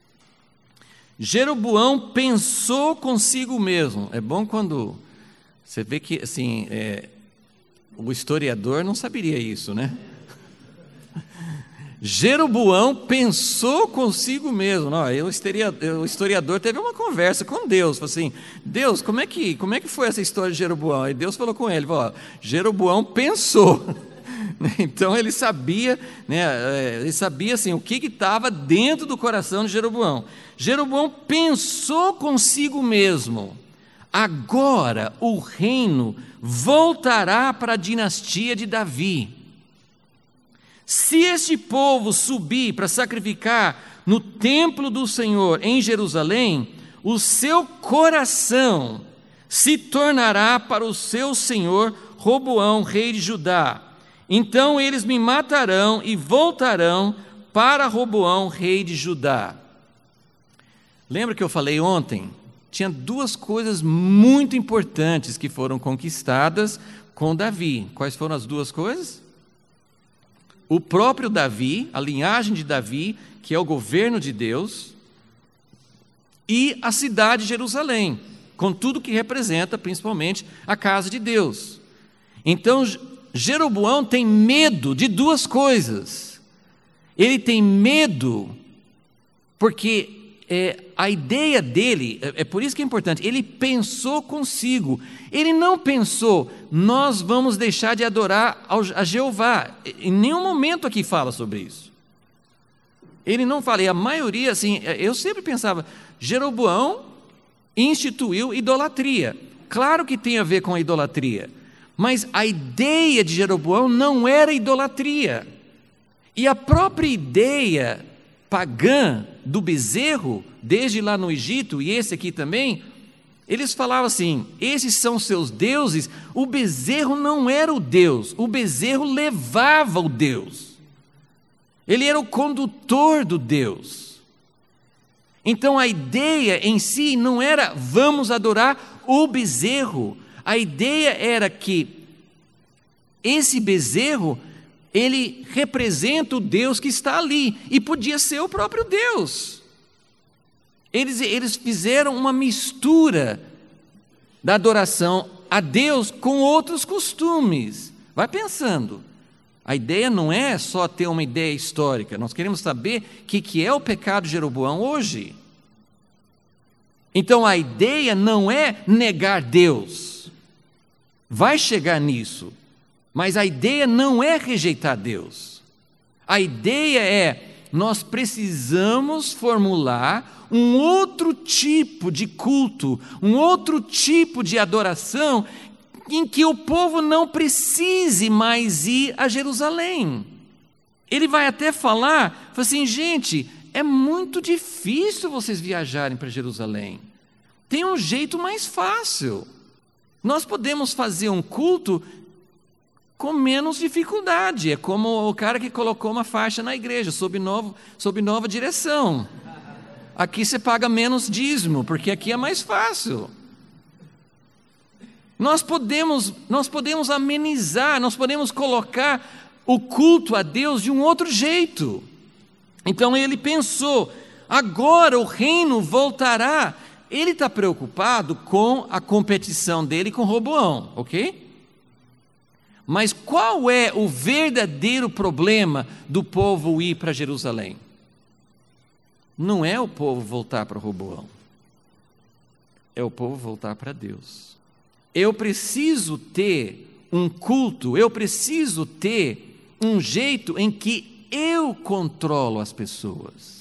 Jeroboão pensou consigo mesmo. É bom quando você vê que, assim, é, o historiador não saberia isso, né? Jeroboão pensou consigo mesmo. Não, o historiador teve uma conversa com Deus, falou assim, Deus, como é que, como é que foi essa história de Jeroboão? Aí Deus falou com ele, falou, Jeroboão pensou. Então ele sabia, né, ele sabia assim, o que estava dentro do coração de Jeroboão. Jeroboão pensou consigo mesmo, agora o reino voltará para a dinastia de Davi. Se este povo subir para sacrificar no templo do Senhor em Jerusalém, o seu coração se tornará para o seu senhor Roboão, rei de Judá. Então eles me matarão e voltarão para Roboão, rei de Judá. Lembra que eu falei ontem? Tinha duas coisas muito importantes que foram conquistadas com Davi. Quais foram as duas coisas? O próprio Davi, a linhagem de Davi, que é o governo de Deus, e a cidade de Jerusalém, com tudo que representa, principalmente, a casa de Deus. Então, Jeroboão tem medo de duas coisas. Ele tem medo porque é, a ideia dele, é, é por isso que é importante, ele pensou consigo. Ele não pensou, nós vamos deixar de adorar ao, a Jeová. Em nenhum momento aqui fala sobre isso. Ele não fala, e a maioria, assim, eu sempre pensava, Jeroboão instituiu idolatria. Claro que tem a ver com a idolatria, mas a ideia de Jeroboão não era idolatria. E a própria ideia pagã do bezerro, desde lá no Egito, e esse aqui também, eles falavam assim, esses são seus deuses. O bezerro não era o Deus, o bezerro levava o Deus. Ele era o condutor do Deus. Então a ideia em si não era vamos adorar o bezerro. A ideia era que esse bezerro, ele representa o Deus que está ali, e podia ser o próprio Deus. Eles, eles fizeram uma mistura da adoração a Deus com outros costumes. Vai pensando. A ideia não é só ter uma ideia histórica, nós queremos saber o que, que é o pecado de Jeroboão hoje. Então a ideia não é negar Deus, vai chegar nisso, mas a ideia não é rejeitar Deus. A ideia é, nós precisamos formular um outro tipo de culto, um outro tipo de adoração, em que o povo não precise mais ir a Jerusalém. Ele vai até falar, fala assim, gente, é muito difícil vocês viajarem para Jerusalém. Tem um jeito mais fácil. Nós podemos fazer um culto com menos dificuldade. É como o cara que colocou uma faixa na igreja, sob, novo, sob nova direção. Aqui você paga menos dízimo, porque aqui é mais fácil. Nós podemos, nós podemos amenizar, nós podemos colocar o culto a Deus de um outro jeito. Então ele pensou, agora o reino voltará. Ele está preocupado com a competição dele com Roboão, ok? Mas qual é o verdadeiro problema do povo ir para Jerusalém? Não é o povo voltar para Roboão, é o povo voltar para Deus. Eu preciso ter um culto, eu preciso ter um jeito em que eu controlo as pessoas.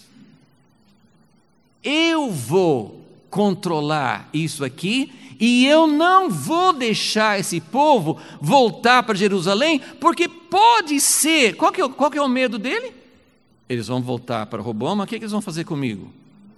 Eu vou controlar isso aqui e eu não vou deixar esse povo voltar para Jerusalém, porque pode ser, qual que é, qual que é o medo dele? Eles vão voltar para Roboão, mas o que, que eles vão fazer comigo?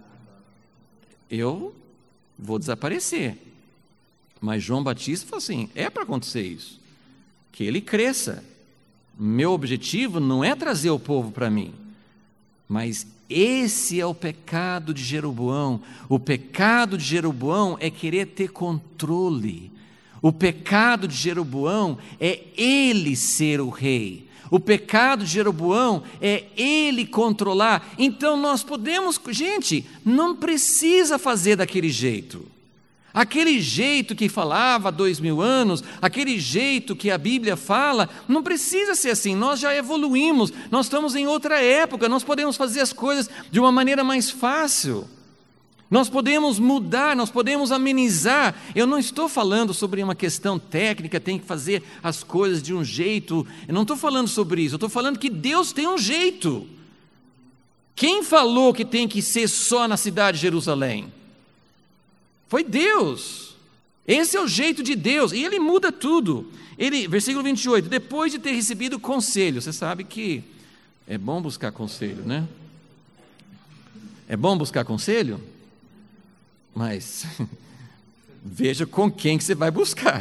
Eu vou desaparecer. Mas João Batista falou assim, é para acontecer isso, que ele cresça. Meu objetivo não é trazer o povo para mim, mas esse é o pecado de Jeroboão. O pecado de Jeroboão é querer ter controle. O pecado de Jeroboão é ele ser o rei. O pecado de Jeroboão é ele controlar. Então nós podemos, gente, não precisa fazer daquele jeito. Aquele jeito que falava há dois mil anos, aquele jeito que a Bíblia fala, não precisa ser assim, nós já evoluímos, nós estamos em outra época, nós podemos fazer as coisas de uma maneira mais fácil, nós podemos mudar, nós podemos amenizar. Eu não estou falando sobre uma questão técnica, tem que fazer as coisas de um jeito, eu não estou falando sobre isso, eu estou falando que Deus tem um jeito. Quem falou que tem que ser só na cidade de Jerusalém? Foi Deus. Esse é o jeito de Deus, e Ele muda tudo. Ele, versículo vinte e oito, depois de ter recebido conselho, você sabe que é bom buscar conselho, né? É bom buscar conselho? Mas veja com quem que você vai buscar.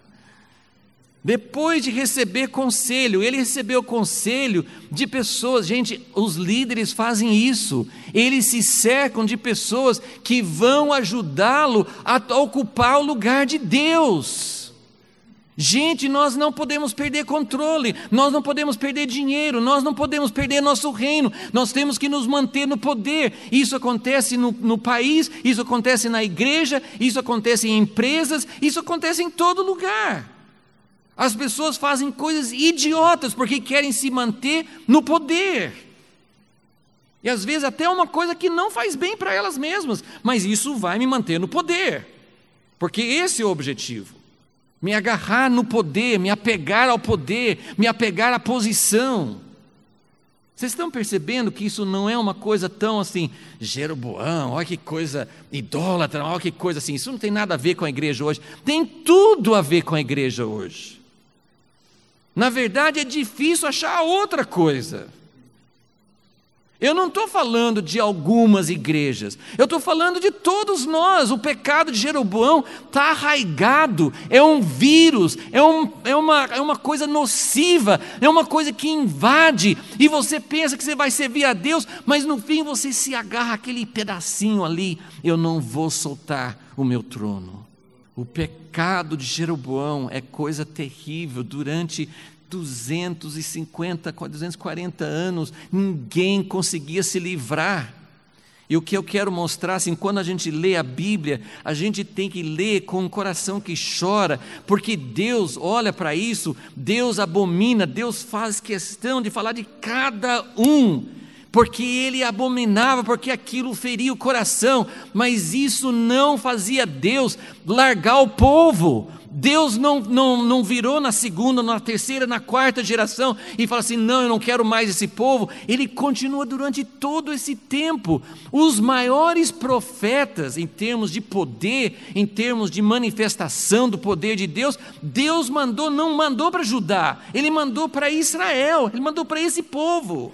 Depois de receber conselho, ele recebeu conselho de pessoas, gente, os líderes fazem isso, eles se cercam de pessoas que vão ajudá-lo a ocupar o lugar de Deus. Gente, nós não podemos perder controle, nós não podemos perder dinheiro, nós não podemos perder nosso reino, nós temos que nos manter no poder. Isso acontece no, no país, isso acontece na igreja, isso acontece em empresas, isso acontece em todo lugar. As pessoas fazem coisas idiotas porque querem se manter no poder. E às vezes até uma coisa que não faz bem para elas mesmas, mas isso vai me manter no poder, porque esse é o objetivo. Me agarrar no poder, me apegar ao poder, me apegar à posição. Vocês estão percebendo que isso não é uma coisa tão assim, Jeroboão, olha que coisa idólatra, olha que coisa assim, isso não tem nada a ver com a igreja hoje. Tem tudo a ver com a igreja hoje. Na verdade, é difícil achar outra coisa. Eu não estou falando de algumas igrejas, eu estou falando de todos nós. O pecado de Jeroboão está arraigado, é um vírus, é, um, é, uma, é uma coisa nociva, é uma coisa que invade, e você pensa que você vai servir a Deus, mas no fim você se agarra aquele pedacinho ali: eu não vou soltar o meu trono. O pecado de Jeroboão é coisa terrível. Durante duzentos e cinquenta, duzentos e quarenta anos, ninguém conseguia se livrar. E o que eu quero mostrar, assim, quando a gente lê a Bíblia, a gente tem que ler com um coração que chora, porque Deus olha para isso, Deus abomina, Deus faz questão de falar de cada um, porque Ele abominava, porque aquilo feria o coração, mas isso não fazia Deus largar o povo. Deus não, não, não virou na segunda, na terceira, na quarta geração e fala assim: não, eu não quero mais esse povo. Ele continua durante todo esse tempo. Os maiores profetas, em termos de poder, em termos de manifestação do poder de Deus, Deus mandou, não mandou para Judá, Ele mandou para Israel, Ele mandou para esse povo.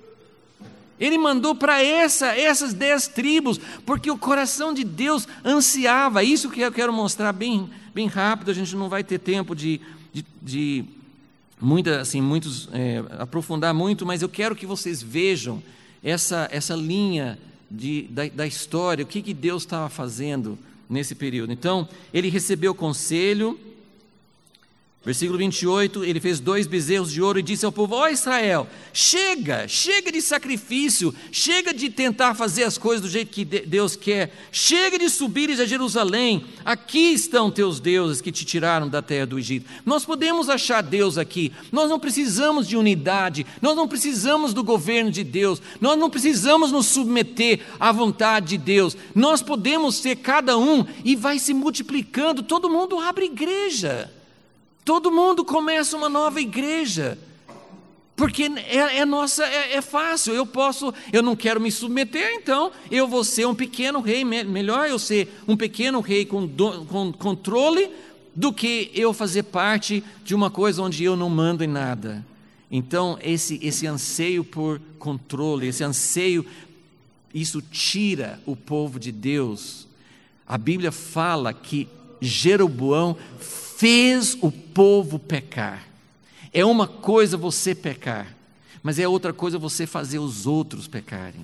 Ele mandou para essa, essas dez tribos, porque o coração de Deus ansiava. Isso que eu quero mostrar bem, bem rápido. A gente não vai ter tempo de, de, de muita, assim, muitos, é, aprofundar muito, mas eu quero que vocês vejam essa, essa linha de, da, da história, o que, que Deus estava fazendo nesse período. Então, ele recebeu conselho. Versículo vinte e oito, ele fez dois bezerros de ouro e disse ao povo: ó Israel, chega, chega de sacrifício, chega de tentar fazer as coisas do jeito que Deus quer, chega de subires a Jerusalém, aqui estão teus deuses que te tiraram da terra do Egito. Nós podemos achar Deus aqui, nós não precisamos de unidade, nós não precisamos do governo de Deus, nós não precisamos nos submeter à vontade de Deus, nós podemos ser cada um e vai se multiplicando, todo mundo abre igreja. Todo mundo começa uma nova igreja, porque é, é nossa, é, é fácil. Eu posso, eu não quero me submeter, então eu vou ser um pequeno rei. Melhor eu ser um pequeno rei com, do, com controle do que eu fazer parte de uma coisa onde eu não mando em nada. Então esse, esse anseio por controle, esse anseio, isso tira o povo de Deus. A Bíblia fala que Jeroboão fez o povo pecar. É uma coisa você pecar, mas é outra coisa você fazer os outros pecarem.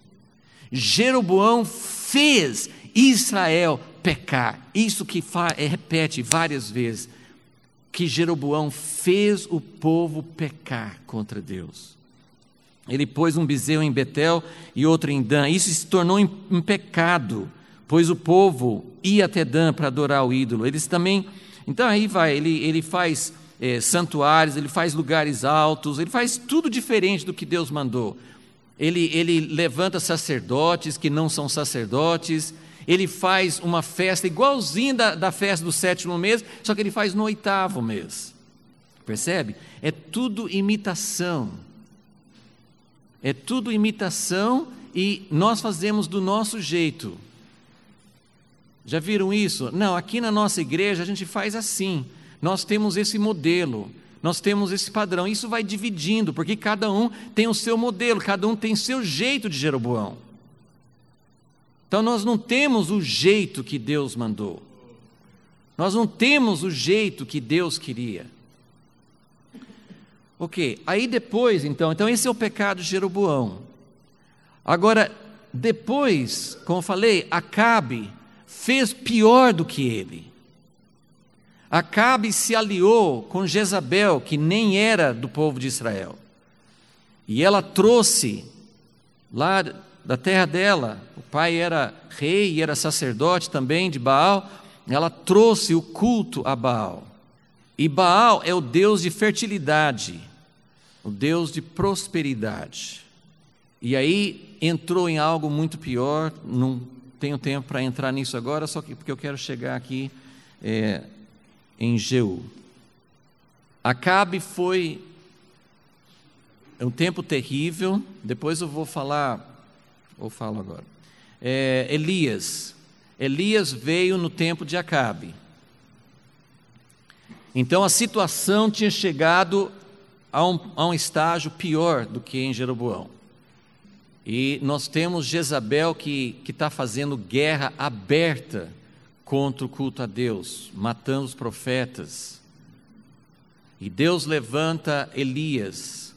Jeroboão fez Israel pecar. Isso que fa- repete várias vezes, que Jeroboão fez o povo pecar contra Deus. Ele pôs um bezerro em Betel e outro em Dan. Isso se tornou um, um pecado, pois o povo ia até Dan para adorar o ídolo. Eles também... Então aí vai, ele, ele faz é, santuários, ele faz lugares altos, ele faz tudo diferente do que Deus mandou. Ele, ele levanta sacerdotes que não são sacerdotes, ele faz uma festa igualzinha da, da festa do sétimo mês, só que ele faz no oitavo mês. Percebe? É tudo imitação. É tudo imitação e nós fazemos do nosso jeito. Já viram isso? Não, aqui na nossa igreja a gente faz assim, nós temos esse modelo, nós temos esse padrão, isso vai dividindo, porque cada um tem o seu modelo, cada um tem o seu jeito de Jeroboão. Então nós não temos o jeito que Deus mandou, nós não temos o jeito que Deus queria. Ok, aí depois então, então esse é o pecado de Jeroboão. Agora, depois, como eu falei, Acabe fez pior do que ele. Acabe se aliou com Jezabel, que nem era do povo de Israel. E ela trouxe, lá da terra dela, o pai era rei e era sacerdote também de Baal, ela trouxe o culto a Baal. E Baal é o Deus de fertilidade, o Deus de prosperidade. E aí entrou em algo muito pior, não tenho tempo para entrar nisso agora, só que porque eu quero chegar aqui é, em Jeú. Acabe foi um tempo terrível, depois eu vou falar, ou falo agora. É, Elias, Elias veio no tempo de Acabe. Então a situação tinha chegado a um, a um estágio pior do que em Jeroboão. E nós temos Jezabel que está fazendo guerra aberta contra o culto a Deus, matando os profetas. E Deus levanta Elias,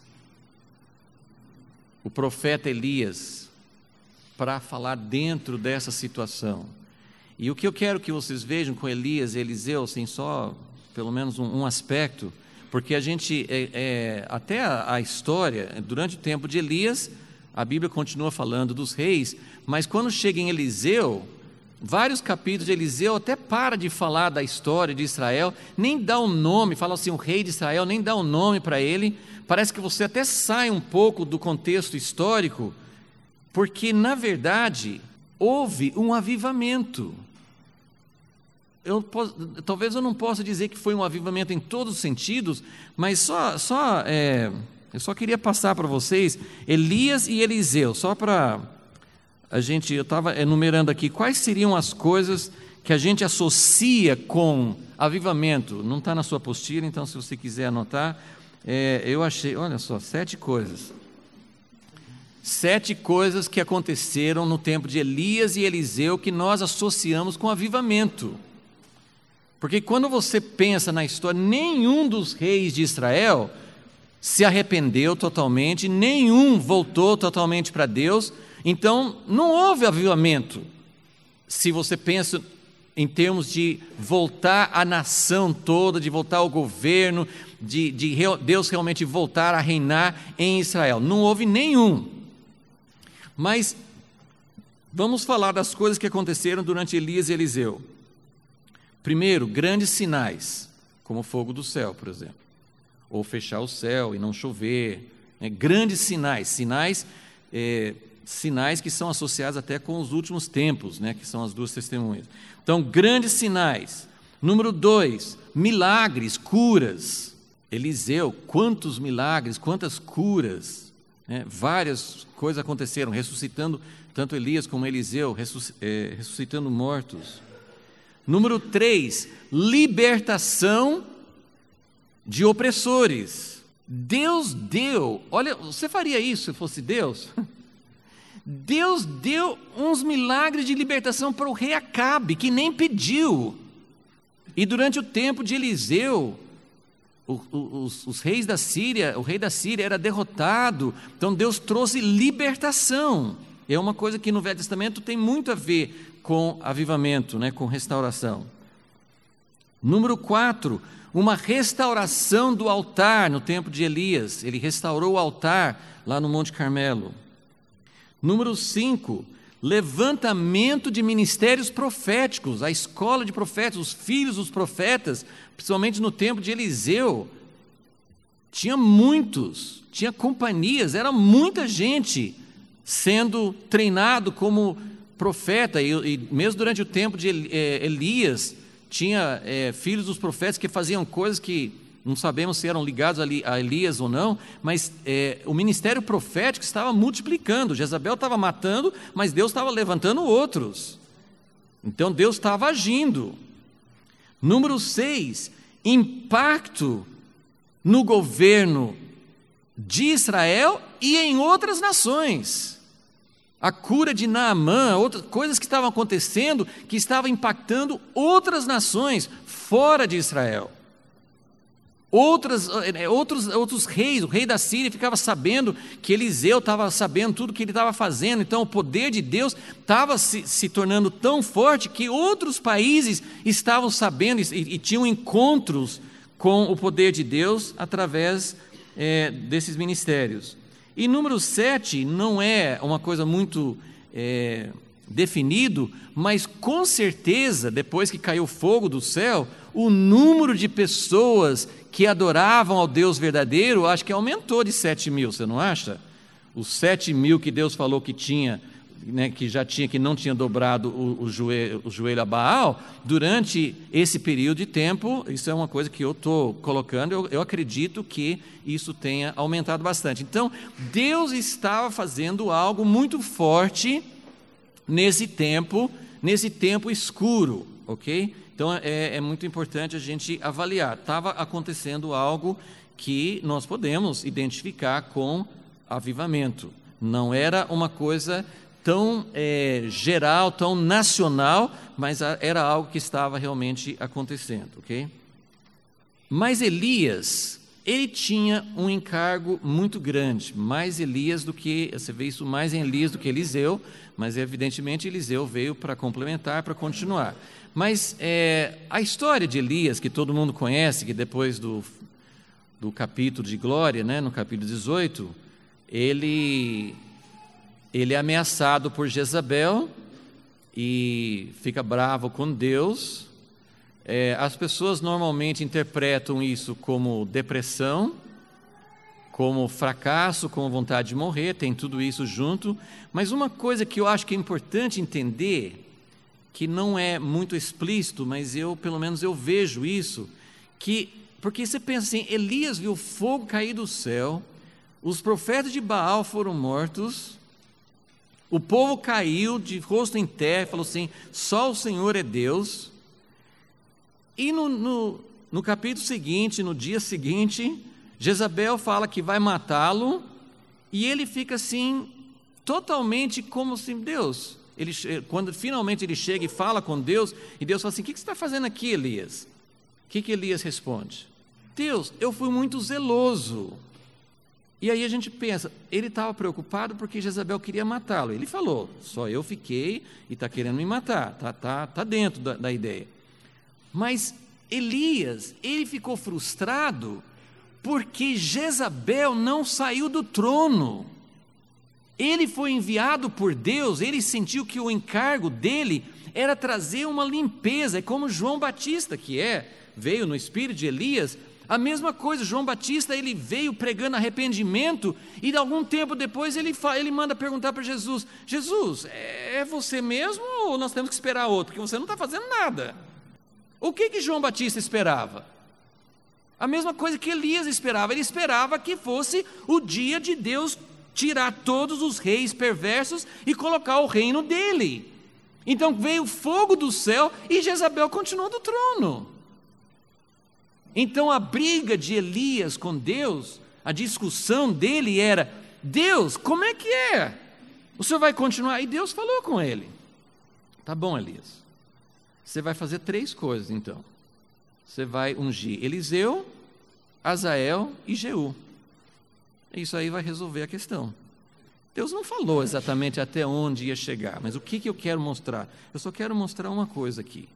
o profeta Elias, para falar dentro dessa situação. E o que eu quero que vocês vejam com Elias e Eliseu, assim, só pelo menos um, um aspecto, porque a gente, é, é, até a, a história, durante o tempo de Elias, a Bíblia continua falando dos reis, mas quando chega em Eliseu, vários capítulos de Eliseu até para de falar da história de Israel, nem dá um nome, fala assim, o rei de Israel, nem dá um nome para ele. Parece que você até sai um pouco do contexto histórico, porque na verdade houve um avivamento. Eu posso, talvez eu não possa dizer que foi um avivamento em todos os sentidos, mas só, só é, eu só queria passar para vocês Elias e Eliseu, só para a gente, eu estava enumerando aqui quais seriam as coisas que a gente associa com avivamento. Não está na sua apostila, então se você quiser anotar, é, eu achei, olha só, sete coisas. Sete coisas que aconteceram no tempo de Elias e Eliseu que nós associamos com avivamento. Porque quando você pensa na história, nenhum dos reis de Israel se arrependeu totalmente, nenhum voltou totalmente para Deus, então não houve avivamento. Se você pensa em termos de voltar a nação toda, de voltar ao governo, de, de Deus realmente voltar a reinar em Israel, não houve nenhum. Mas vamos falar das coisas que aconteceram durante Elias e Eliseu. Primeiro, grandes sinais, como o fogo do céu, por exemplo, ou fechar o céu e não chover, né? Grandes sinais, sinais, é, sinais que são associados até com os últimos tempos, né? Que são as duas testemunhas. Então, grandes sinais. Número dois, milagres, curas. Eliseu, quantos milagres, quantas curas, né? Várias coisas aconteceram, ressuscitando tanto Elias como Eliseu, ressuscitando mortos. Número três, libertação de opressores. Deus deu, olha, você faria isso se fosse Deus? Deus deu uns milagres de libertação para o rei Acabe, que nem pediu. E durante o tempo de Eliseu, o, o, os, os reis da Síria, o rei da Síria era derrotado, então Deus trouxe libertação. É uma coisa que no Velho Testamento tem muito a ver com avivamento, né, com restauração. Número quatro, uma restauração do altar no tempo de Elias. Ele restaurou o altar lá no Monte Carmelo. Número cinco, levantamento de ministérios proféticos, a escola de profetas, os filhos dos profetas, principalmente no tempo de Eliseu. Tinha muitos, tinha companhias, era muita gente sendo treinado como profeta, e, e mesmo durante o tempo de Elias, tinha é, filhos dos profetas que faziam coisas que não sabemos se eram ligados a Elias ou não, mas é, o ministério profético estava multiplicando. Jezabel estava matando, mas Deus estava levantando outros. Então Deus estava agindo. Número seis, impacto no governo de Israel e em outras nações. A cura de Naamã, outras coisas que estavam acontecendo, que estavam impactando outras nações fora de Israel. Outras, outros, outros reis, o rei da Síria ficava sabendo que Eliseu estava sabendo tudo que ele estava fazendo, então o poder de Deus estava se, se tornando tão forte que outros países estavam sabendo e, e tinham encontros com o poder de Deus através é, desses ministérios. E número sete não é uma coisa muito é, definido, mas com certeza, depois que caiu fogo do céu, o número de pessoas que adoravam ao Deus verdadeiro, acho que aumentou de sete mil, você não acha? Os sete mil que Deus falou que tinha, né, que já tinha, que não tinha dobrado o, o, joelho, o joelho a Baal, durante esse período de tempo, isso é uma coisa que eu estou colocando, eu, eu acredito que isso tenha aumentado bastante. Então, Deus estava fazendo algo muito forte nesse tempo, nesse tempo escuro, ok? Então, é, é muito importante a gente avaliar. Estava acontecendo algo que nós podemos identificar com avivamento. Não era uma coisa tão é, geral, tão nacional, mas era algo que estava realmente acontecendo, ok? Mas Elias, ele tinha um encargo muito grande, mais Elias do que, você vê isso mais em Elias do que Eliseu, mas evidentemente Eliseu veio para complementar, para continuar. Mas é, a história de Elias, que todo mundo conhece, que depois do, do capítulo de glória, né, no capítulo dezoito, ele... Ele é ameaçado por Jezabel e fica bravo com Deus. É, as pessoas normalmente interpretam isso como depressão, como fracasso, como vontade de morrer, tem tudo isso junto. Mas uma coisa que eu acho que é importante entender, que não é muito explícito, mas eu, pelo menos eu vejo isso, que, porque você pensa assim, Elias viu fogo cair do céu, os profetas de Baal foram mortos, o povo caiu de rosto em terra e falou assim, só o Senhor é Deus. E no, no, no capítulo seguinte, no dia seguinte, Jezabel fala que vai matá-lo, e ele fica assim, totalmente como assim, Deus, ele, quando finalmente ele chega e fala com Deus, e Deus fala assim, o que você está fazendo aqui, Elias? O que, que Elias responde? Deus, eu fui muito zeloso. E aí a gente pensa, ele estava preocupado porque Jezabel queria matá-lo. Ele falou, só eu fiquei e está querendo me matar, está tá, tá dentro da, da ideia. Mas Elias, ele ficou frustrado porque Jezabel não saiu do trono. Ele foi enviado por Deus, ele sentiu que o encargo dele era trazer uma limpeza, é como João Batista que é, veio no espírito de Elias. A mesma coisa, João Batista, ele veio pregando arrependimento e de algum tempo depois ele, fala, ele manda perguntar para Jesus, Jesus, é você mesmo ou nós temos que esperar outro? Porque você não está fazendo nada. O que que João Batista esperava? A mesma coisa que Elias esperava, ele esperava que fosse o dia de Deus tirar todos os reis perversos e colocar o reino dele. Então veio fogo do céu e Jezabel continuou do trono. Então a briga de Elias com Deus, a discussão dele era, Deus, como é que é? O senhor vai continuar? E Deus falou com ele, tá bom, Elias, você vai fazer três coisas então, você vai ungir Eliseu, Azael e Jeú, isso aí vai resolver a questão. Deus não falou exatamente até onde ia chegar, mas o que, que eu quero mostrar? Eu só quero mostrar uma coisa aqui,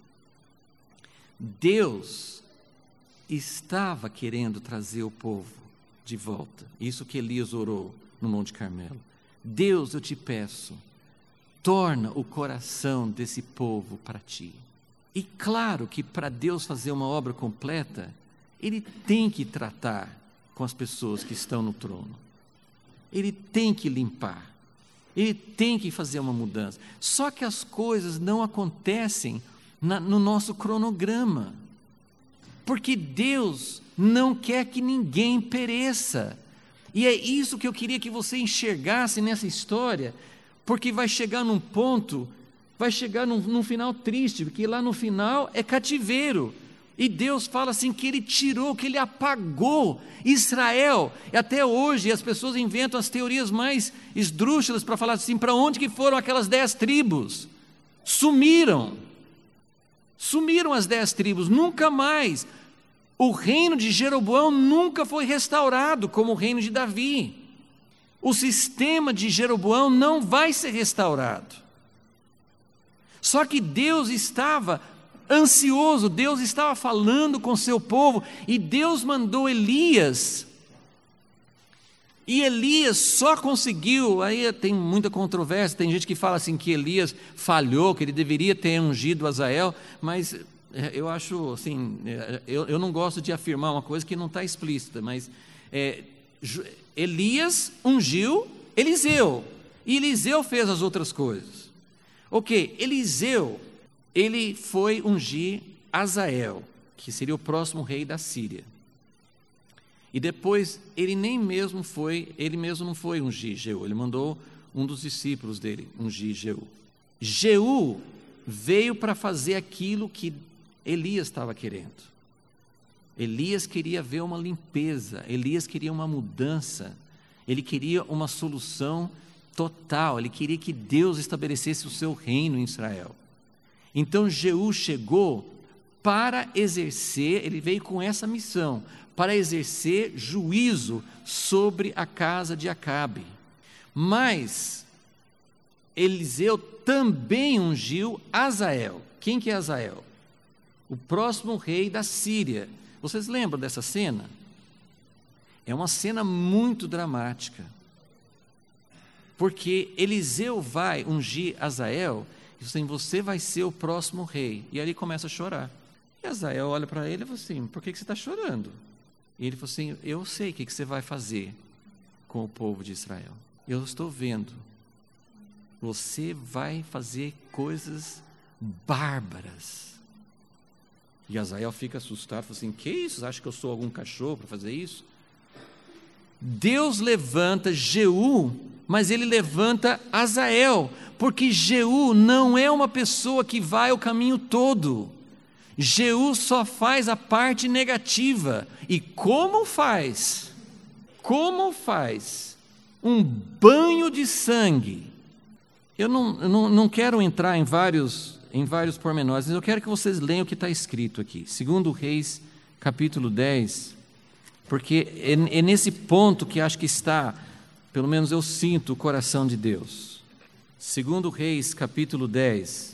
Deus estava querendo trazer o povo de volta. Isso que Elias orou no Monte Carmelo. Deus, eu te peço, torna o coração desse povo para ti. E claro que para Deus fazer uma obra completa, Ele tem que tratar com as pessoas que estão no trono. Ele tem que limpar. Ele tem que fazer uma mudança. Só que as coisas não acontecem na, no nosso cronograma. Porque Deus não quer que ninguém pereça. E é isso que eu queria que você enxergasse nessa história, porque vai chegar num ponto, vai chegar num, num final triste, porque lá no final é cativeiro. E Deus fala assim que Ele tirou, que Ele apagou Israel. E até hoje as pessoas inventam as teorias mais esdrúxulas para falar assim, para onde que foram aquelas dez tribos? Sumiram. Sumiram as dez tribos, nunca mais. O reino de Jeroboão nunca foi restaurado como o reino de Davi. O sistema de Jeroboão não vai ser restaurado. Só que Deus estava ansioso, Deus estava falando com seu povo, e Deus mandou Elias. E Elias só conseguiu, aí tem muita controvérsia, tem gente que fala assim que Elias falhou, que ele deveria ter ungido Azael, mas eu acho assim, eu, eu não gosto de afirmar uma coisa que não está explícita, mas é, Elias ungiu Eliseu, e Eliseu fez as outras coisas. Ok, Eliseu, ele foi ungir Azael, que seria o próximo rei da Síria. E depois ele nem mesmo foi, ele mesmo não foi ungir Jeú, ele mandou um dos discípulos dele ungir Jeú. Jeú veio para fazer aquilo que Elias estava querendo. Elias queria ver uma limpeza, Elias queria uma mudança, ele queria uma solução total, ele queria que Deus estabelecesse o seu reino em Israel. Então Jeú chegou para exercer, ele veio com essa missão, para exercer juízo sobre a casa de Acabe. Mas Eliseu também ungiu Azael. Quem que é Azael? O próximo rei da Síria. Vocês lembram dessa cena? É uma cena muito dramática, porque Eliseu vai ungir Azael e diz assim, você vai ser o próximo rei. E aí ele começa a chorar. E Azael olha para ele e fala assim, por que, que você está chorando? E ele falou assim, eu sei o que, que você vai fazer com o povo de Israel. Eu estou vendo. Você vai fazer coisas bárbaras. E Azael fica assustado, fala assim, que isso? Acha que eu sou algum cachorro para fazer isso? Deus levanta Jeú, mas ele levanta Azael, porque Jeú não é uma pessoa que vai o caminho todo. Jeú só faz a parte negativa. E como faz? Como faz? Um banho de sangue. Eu não, eu não, não quero entrar em vários, em vários pormenores, mas eu quero que vocês leiam o que está escrito aqui. Segundo Reis, capítulo dez, porque é, é nesse ponto que acho que está, pelo menos eu sinto, o coração de Deus. Segundo Reis, capítulo dez,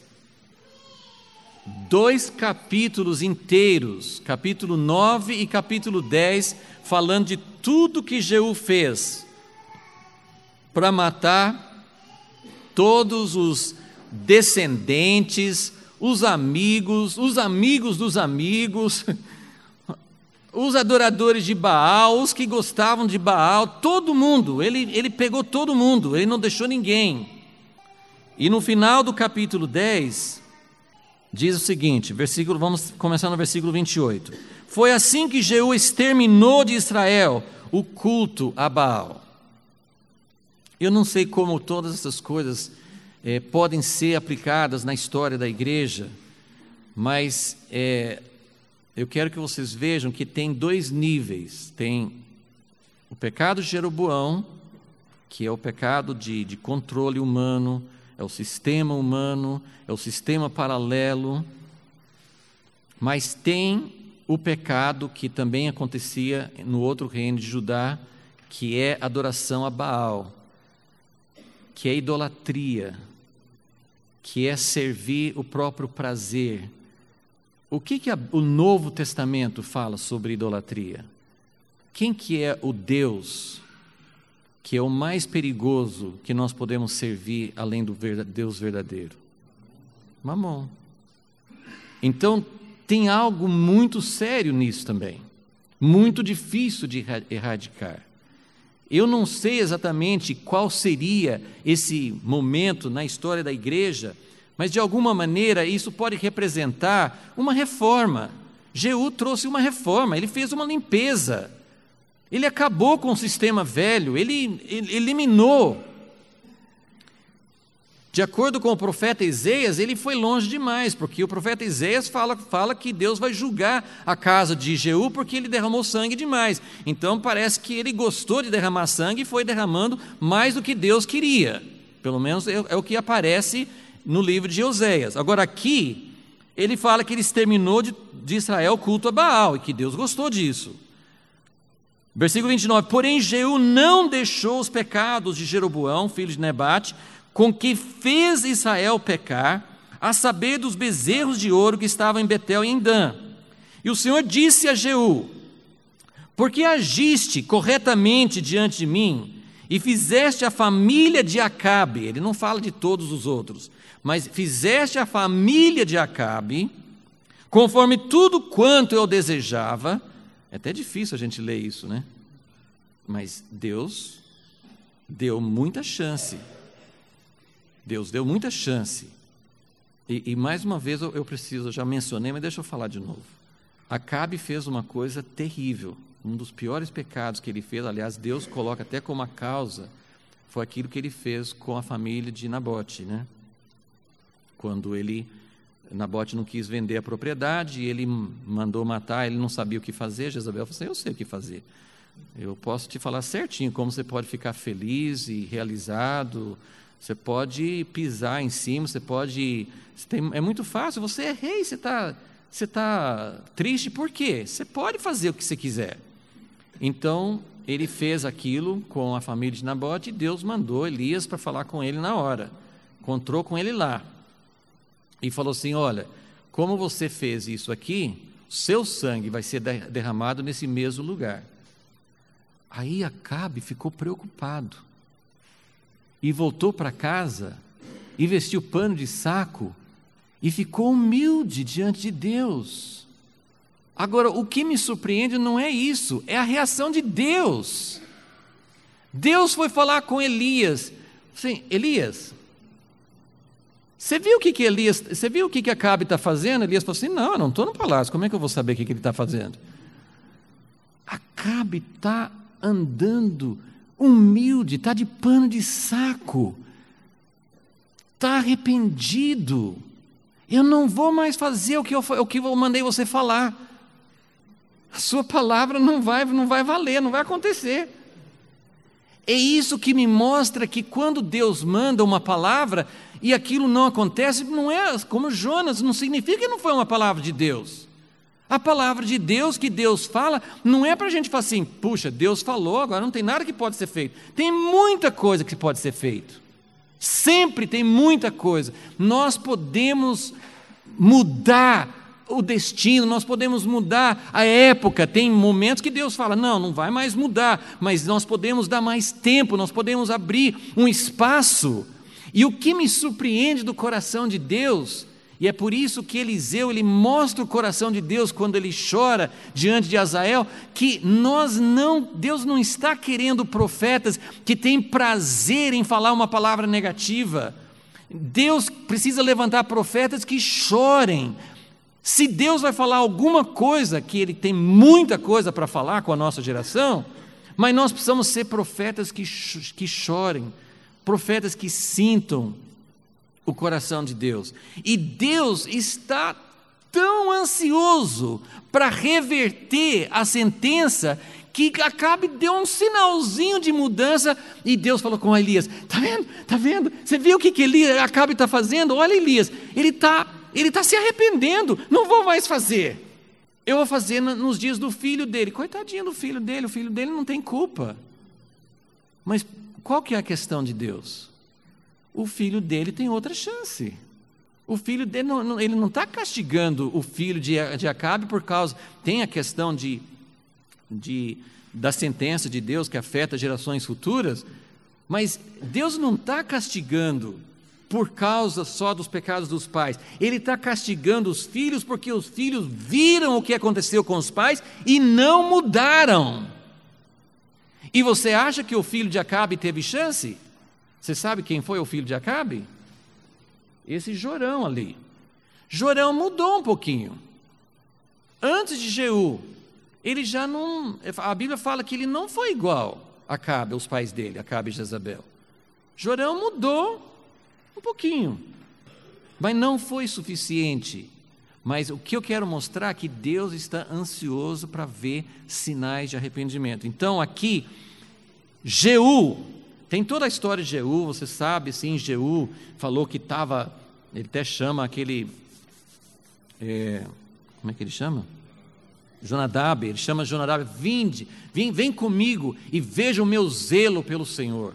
dois capítulos inteiros, capítulo nove e capítulo dez, falando de tudo que Jeú fez para matar todos os descendentes, os amigos, os amigos dos amigos, os adoradores de Baal, os que gostavam de Baal, todo mundo, ele, ele pegou todo mundo, ele não deixou ninguém. E no final do capítulo dez, diz o seguinte, versículo, vamos começar no versículo vinte e oito. Foi assim que Jeú exterminou de Israel o culto a Baal. Eu não sei como todas essas coisas é, podem ser aplicadas na história da igreja, mas é, eu quero que vocês vejam que tem dois níveis. Tem o pecado de Jeroboão, que é o pecado de, de controle humano, é o sistema humano, é o sistema paralelo, mas tem o pecado que também acontecia no outro reino de Judá, que é adoração a Baal, que é idolatria, que é servir o próprio prazer. O que, que a, o Novo Testamento fala sobre idolatria? Quem que é o Deus que é o mais perigoso que nós podemos servir além do Deus verdadeiro? Mamon. Então, tem algo muito sério nisso também, muito difícil de erradicar. Eu não sei exatamente qual seria esse momento na história da igreja, mas de alguma maneira isso pode representar uma reforma. Jeú trouxe uma reforma, ele fez uma limpeza, ele acabou com o sistema velho, ele, ele eliminou. De acordo com o profeta Isaías, ele foi longe demais, porque o profeta Isaías fala, fala que Deus vai julgar a casa de Jeú porque ele derramou sangue demais. Então parece que ele gostou de derramar sangue e foi derramando mais do que Deus queria. Pelo menos é, é o que aparece no livro de Oséias. Agora aqui, ele fala que ele exterminou de, de Israel o culto a Baal e que Deus gostou disso. Versículo vinte e nove, porém Jeú não deixou os pecados de Jeroboão, filho de Nebate, com que fez Israel pecar, a saber dos bezerros de ouro que estavam em Betel e em Dan. E o Senhor disse a Jeú, porque agiste corretamente diante de mim, e fizeste a família de Acabe, ele não fala de todos os outros, mas fizeste a família de Acabe, conforme tudo quanto eu desejava. É até difícil a gente ler isso, né? Mas Deus deu muita chance. Deus deu muita chance. E, e mais uma vez eu, eu preciso, eu já mencionei, mas deixa eu falar de novo. Acabe fez uma coisa terrível, um dos piores pecados que ele fez, aliás, Deus coloca até como a causa, foi aquilo que ele fez com a família de Nabote, né? Quando ele, Nabote não quis vender a propriedade, ele mandou matar, ele não sabia o que fazer, Jezabel falou assim, eu sei o que fazer. Eu posso te falar certinho como você pode ficar feliz e realizado. Você pode pisar em cima, você pode... Você tem, é muito fácil, você é rei, você está você tá triste por quê? Você pode fazer o que você quiser. Então, ele fez aquilo com a família de Nabote e Deus mandou Elias para falar com ele na hora. Encontrou com ele lá. E falou assim, olha, como você fez isso aqui, seu sangue vai ser derramado nesse mesmo lugar. Aí Acabe ficou preocupado. E voltou para casa, e vestiu pano de saco, e ficou humilde diante de Deus. Agora, o que me surpreende não é isso, é a reação de Deus. Deus foi falar com Elias, assim, Elias, você viu o que que Elias, você viu o que que Acabe está fazendo? Elias falou assim, não, eu não estou no palácio, como é que eu vou saber o que que ele está fazendo? Acabe está andando humilde, está de pano de saco, está arrependido. Eu não vou mais fazer o que eu, o que eu mandei você falar. A sua palavra não vai, não vai valer, não vai acontecer. É isso que me mostra que quando Deus manda uma palavra e aquilo não acontece, não é como Jonas, não significa que não foi uma palavra de Deus. A palavra de Deus que Deus fala, não é para a gente falar assim, puxa, Deus falou, agora não tem nada que pode ser feito. Tem muita coisa que pode ser feito. Sempre tem muita coisa. Nós podemos mudar o destino, nós podemos mudar a época. Tem momentos que Deus fala, não, não vai mais mudar, mas nós podemos dar mais tempo, nós podemos abrir um espaço. E o que me surpreende do coração de Deus, e é por isso que Eliseu, ele mostra o coração de Deus quando ele chora diante de Azael, que nós não, Deus não está querendo profetas que têm prazer em falar uma palavra negativa. Deus precisa levantar profetas que chorem. Se Deus vai falar alguma coisa, que Ele tem muita coisa para falar com a nossa geração, mas nós precisamos ser profetas que, que chorem, profetas que sintam o coração de Deus. E Deus está tão ansioso para reverter a sentença que Acabe deu um sinalzinho de mudança e Deus falou com Elias, está vendo? Está vendo? Você viu o que, que Elias, Acabe está fazendo? Olha Elias, ele está ele tá se arrependendo, não vou mais fazer. Eu vou fazer nos dias do filho dele. Coitadinho do filho dele, o filho dele não tem culpa. Mas qual que é a questão de Deus? O filho dele tem outra chance. O filho dele, não, não, ele não está castigando o filho de, de Acabe por causa... Tem a questão de, de, da sentença de Deus que afeta gerações futuras, mas Deus não está castigando por causa só dos pecados dos pais. Ele está castigando os filhos porque os filhos viram o que aconteceu com os pais e não mudaram. E você acha que o filho de Acabe teve chance? Você sabe quem foi o filho de Acabe? Esse Jorão ali. Jorão mudou um pouquinho. Antes de Jeú, ele já não... A Bíblia fala que ele não foi igual a Acabe, os pais dele, Acabe e Jezabel. Jorão mudou um pouquinho, mas não foi suficiente. Mas o que eu quero mostrar é que Deus está ansioso para ver sinais de arrependimento. Então aqui, Jeú, tem toda a história de Jeú, você sabe, sim, Jeú falou que estava, ele até chama aquele, é, como é que ele chama? Jonadab, ele chama Jonadab, vinde, vem, vem comigo e veja o meu zelo pelo Senhor.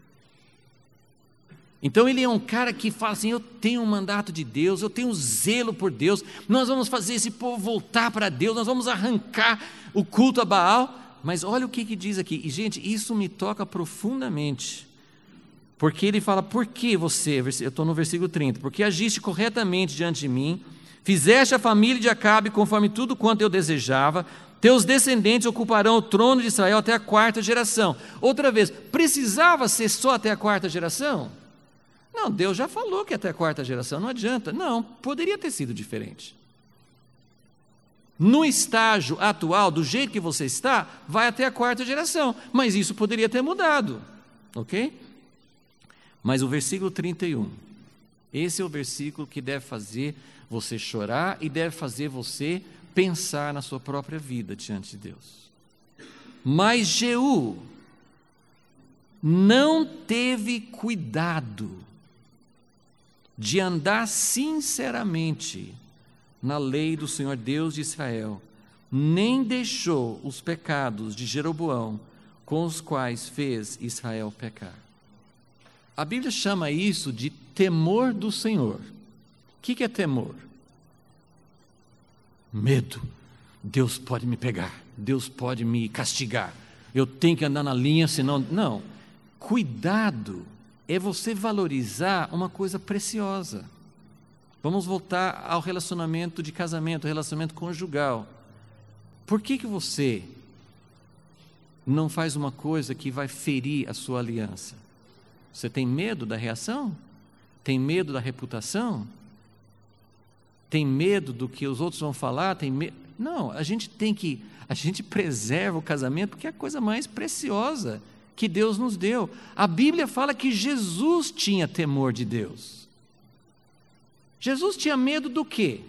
Então ele é um cara que fala assim, eu tenho um mandato de Deus, eu tenho um zelo por Deus, nós vamos fazer esse povo voltar para Deus, nós vamos arrancar o culto a Baal. Mas olha o que, que diz aqui, e gente, isso me toca profundamente, porque ele fala, por que você, eu estou no versículo trinta, porque agiste corretamente diante de mim, fizeste a família de Acabe conforme tudo quanto eu desejava, teus descendentes ocuparão o trono de Israel até a quarta geração. Outra vez, precisava ser só até a quarta geração? Não, Deus já falou que até a quarta geração, não adianta. Não, poderia ter sido diferente. No estágio atual, do jeito que você está, vai até a quarta geração, mas isso poderia ter mudado, ok? Mas o versículo trinta e um, esse é o versículo que deve fazer você chorar e deve fazer você pensar na sua própria vida diante de Deus. Mas Jeú não teve cuidado de andar sinceramente na lei do Senhor Deus de Israel, nem deixou os pecados de Jeroboão, com os quais fez Israel pecar. A Bíblia chama isso de temor do Senhor. O que é temor? Medo. Deus pode me pegar, Deus pode me castigar, eu tenho que andar na linha, senão... Não, cuidado é você valorizar uma coisa preciosa. Vamos voltar ao relacionamento de casamento, relacionamento conjugal. Por que que você não faz uma coisa que vai ferir a sua aliança? Você tem medo da reação? Tem medo da reputação? Tem medo do que os outros vão falar? Tem medo? Não, a gente tem que, a gente preserva o casamento porque é a coisa mais preciosa que Deus nos deu. A Bíblia fala que Jesus tinha temor de Deus. Jesus tinha medo do quê?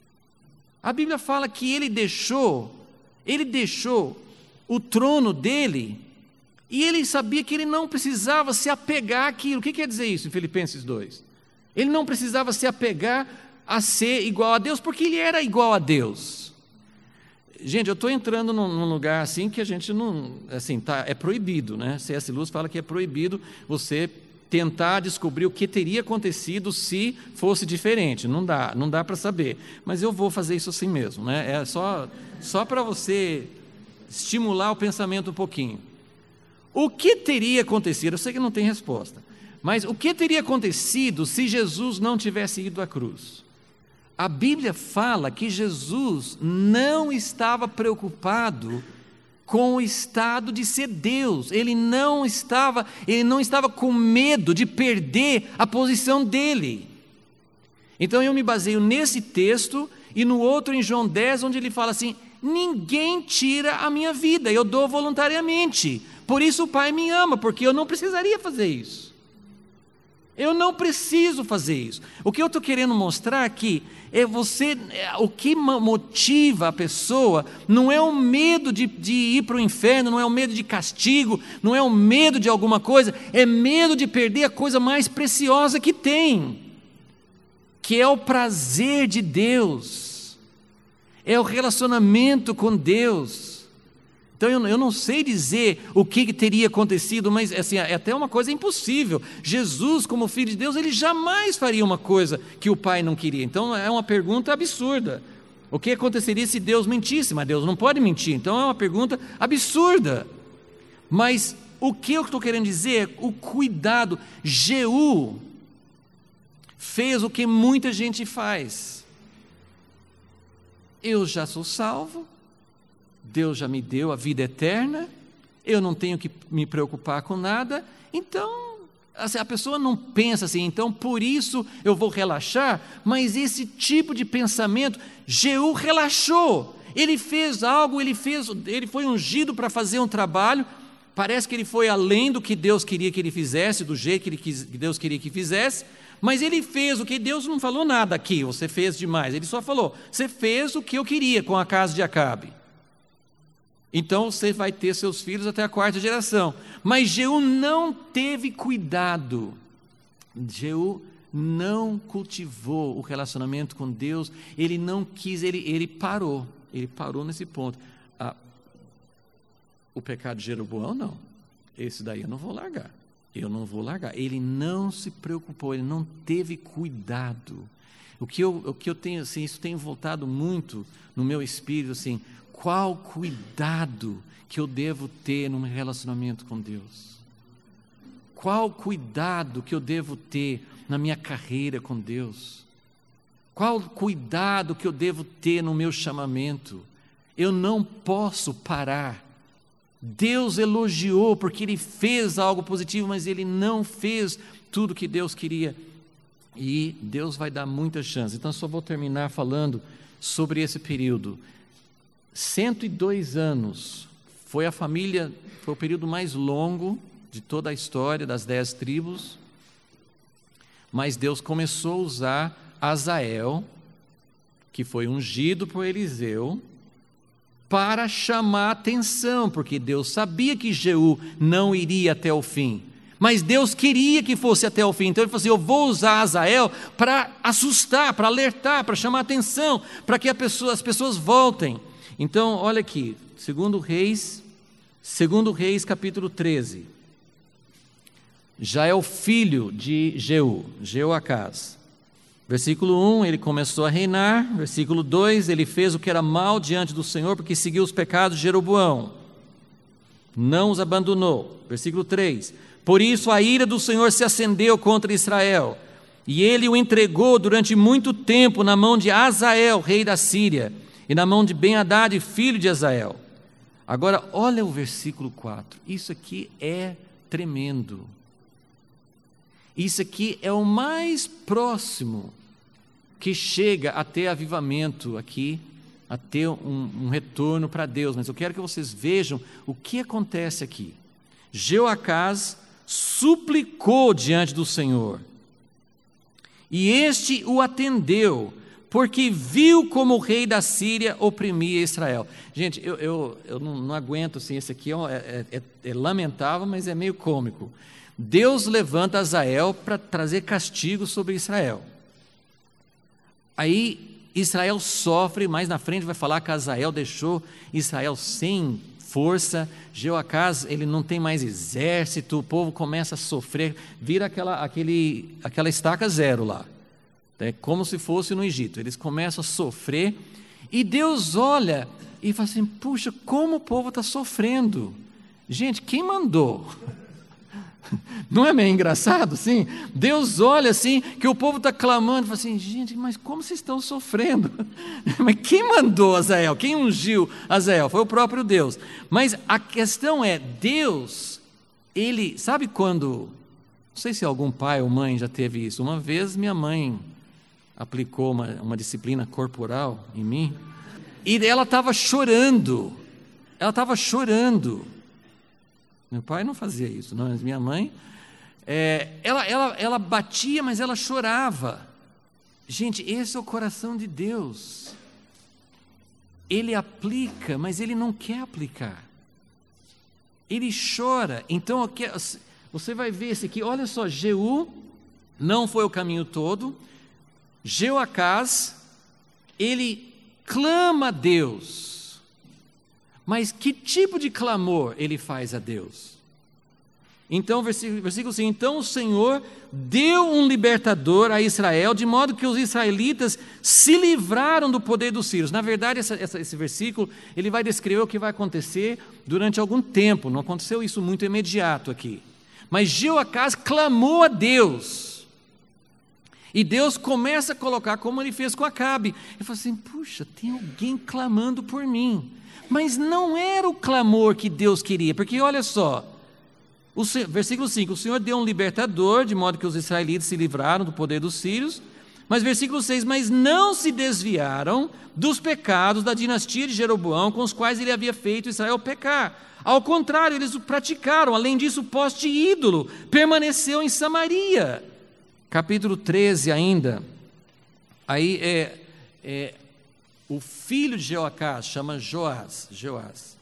A Bíblia fala que ele deixou, ele deixou o trono dele e ele sabia que ele não precisava se apegar àquilo. O que quer dizer isso em Filipenses dois? Ele não precisava se apegar a ser igual a Deus, porque ele era igual a Deus. Gente, eu estou entrando num, num lugar assim que a gente não, assim, tá, é proibido, né? C S Lewis fala que é proibido você tentar descobrir o que teria acontecido se fosse diferente. Não dá, não dá para saber. Mas eu vou fazer isso assim mesmo, né? É só, só para você estimular o pensamento um pouquinho. O que teria acontecido? Eu sei que não tem resposta, mas o que teria acontecido se Jesus não tivesse ido à cruz? A Bíblia fala que Jesus não estava preocupado com o estado de ser Deus. Ele não estava, ele não estava com medo de perder a posição dele. Então eu me baseio nesse texto e no outro em João dez, onde ele fala assim: ninguém tira a minha vida, eu dou voluntariamente. Por isso o Pai me ama, porque eu não precisaria fazer isso. Eu não preciso fazer isso. O que eu estou querendo mostrar aqui é você, o que motiva a pessoa não é o medo de, de ir para o inferno, não é o medo de castigo, não é o medo de alguma coisa, é medo de perder a coisa mais preciosa que tem, que é o prazer de Deus, é o relacionamento com Deus. Então eu, eu não sei dizer o que, que teria acontecido, mas assim, é até uma coisa impossível. Jesus, como Filho de Deus, ele jamais faria uma coisa que o Pai não queria. Então é uma pergunta absurda. O que aconteceria se Deus mentisse? Mas Deus não pode mentir, então é uma pergunta absurda. Mas o que eu estou querendo dizer é o cuidado. Jeú fez o que muita gente faz. Eu já sou salvo, Deus já me deu a vida eterna, eu não tenho que me preocupar com nada, então assim, a pessoa não pensa assim, então por isso eu vou relaxar, mas esse tipo de pensamento, Jeú relaxou, ele fez algo, ele, fez, ele foi ungido para fazer um trabalho, parece que ele foi além do que Deus queria que ele fizesse, do jeito que, ele quis, que Deus queria que fizesse, mas ele fez o que Deus não falou nada aqui, você fez demais, ele só falou, você fez o que eu queria com a casa de Acabe. Então você vai ter seus filhos até a quarta geração. Mas Jeú não teve cuidado. Jeú não cultivou o relacionamento com Deus. Ele não quis, ele, ele parou. Ele parou nesse ponto. Ah, o pecado de Jeroboão, não. Esse daí eu não vou largar. Eu não vou largar. Ele não se preocupou, ele não teve cuidado. O que eu, o que eu tenho, assim, isso tem voltado muito no meu espírito, assim, qual cuidado que eu devo ter num relacionamento com Deus? Qual cuidado que eu devo ter na minha carreira com Deus? Qual cuidado que eu devo ter no meu chamamento? Eu não posso parar. Deus elogiou porque Ele fez algo positivo, mas Ele não fez tudo que Deus queria. E Deus vai dar muita chance. Então, só vou terminar falando sobre esse período. cento e dois anos, foi a família, foi o período mais longo de toda a história das dez tribos, mas Deus começou a usar Azael, que foi ungido por Eliseu, para chamar atenção, porque Deus sabia que Jeú não iria até o fim, mas Deus queria que fosse até o fim. Então ele falou assim: eu vou usar Azael para assustar, para alertar, para chamar atenção, para que a pessoa, as pessoas voltem. Então olha aqui, segundo Reis, segundo Reis capítulo treze, já é o filho de Jeú, Jeoacás. Versículo um, ele começou a reinar. Versículo dois, ele fez o que era mal diante do Senhor, porque seguiu os pecados de Jeroboão, não os abandonou. Versículo três, por isso a ira do Senhor se acendeu contra Israel, e ele o entregou durante muito tempo na mão de Azael, rei da Síria, e na mão de Ben-Hadad, filho de Azael. Agora olha o versículo quatro, isso aqui é tremendo. Isso aqui é o mais próximo que chega a ter avivamento aqui, a ter um, um retorno para Deus. Mas eu quero que vocês vejam o que acontece aqui. Jeoacás suplicou diante do Senhor, e este o atendeu, porque viu como o rei da Síria oprimia Israel. Gente, eu, eu, eu não, não aguento assim, esse aqui é, é, é lamentável, mas é meio cômico. Deus levanta Azael para trazer castigo sobre Israel. Aí Israel sofre, mais na frente vai falar que Azael deixou Israel sem força. Jeoacás, ele não tem mais exército, o povo começa a sofrer, vira aquela, aquele, aquela estaca zero lá, é como se fosse no Egito. Eles começam a sofrer, e Deus olha e fala assim: puxa, como o povo está sofrendo. Gente, quem mandou? Não é meio engraçado assim? Deus olha assim, que o povo está clamando, e fala assim: gente, mas como vocês estão sofrendo? Mas quem mandou Azael? Quem ungiu Azael? Foi o próprio Deus. Mas a questão é, Deus, ele, sabe quando, não sei se algum pai ou mãe já teve isso, uma vez minha mãe aplicou uma, uma disciplina corporal em mim, e ela estava chorando, ela estava chorando. Meu pai não fazia isso, não, mas minha mãe, é, ela, ela, ela batia, mas ela chorava. Gente, esse é o coração de Deus. Ele aplica, mas ele não quer aplicar. Ele chora. Então, você vai ver esse aqui, olha só, Jeú não foi o caminho todo. Jeoacás, ele clama a Deus. Mas que tipo de clamor ele faz a Deus? Então, versículo, versículo cinco, então o Senhor deu um libertador a Israel, de modo que os israelitas se livraram do poder dos sírios. Na verdade, essa, essa, esse versículo, ele vai descrever o que vai acontecer durante algum tempo, não aconteceu isso muito imediato aqui. Mas Jeoacás clamou a Deus, e Deus começa a colocar, como ele fez com Acabe. Ele falou assim: puxa, tem alguém clamando por mim. Mas não era o clamor que Deus queria, porque olha só, o, versículo cinco, o Senhor deu um libertador, de modo que os israelitas se livraram do poder dos sírios. Mas versículo seis, mas não se desviaram dos pecados da dinastia de Jeroboão, com os quais ele havia feito Israel pecar. Ao contrário, eles o praticaram. Além disso, o poste ídolo permaneceu em Samaria. Capítulo treze ainda, aí é... é o filho de Jeoacás chama Joás, Joás.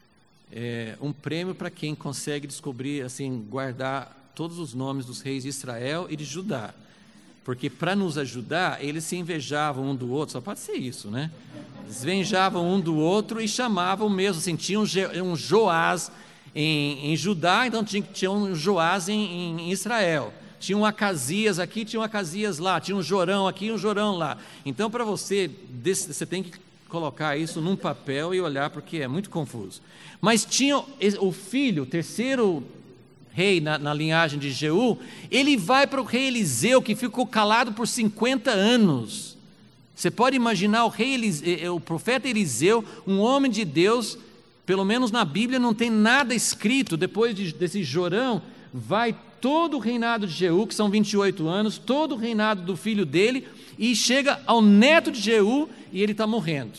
É um prêmio para quem consegue descobrir, assim, guardar todos os nomes dos reis de Israel e de Judá, porque para nos ajudar, eles se invejavam um do outro, só pode ser isso, né? Eles invejavam um do outro e chamavam mesmo, assim, tinha um, um Joás em, em Judá, então tinha, tinha um Joás em, em Israel. Tinha um Acasias aqui, tinha um Acasias lá, tinha um Jorão aqui e um Jorão lá. Então, para você, você tem que colocar isso num papel e olhar, porque é muito confuso. Mas tinha o filho, o terceiro rei na, na linhagem de Jeú, ele vai para o rei Eliseu, que ficou calado por cinquenta anos. Você pode imaginar o, rei Eliseu, o profeta Eliseu, um homem de Deus, pelo menos na Bíblia não tem nada escrito, depois de, desse Jorão, vai todo o reinado de Jeú, que são vinte e oito anos, todo o reinado do filho dele, e chega ao neto de Jeú, e ele está morrendo.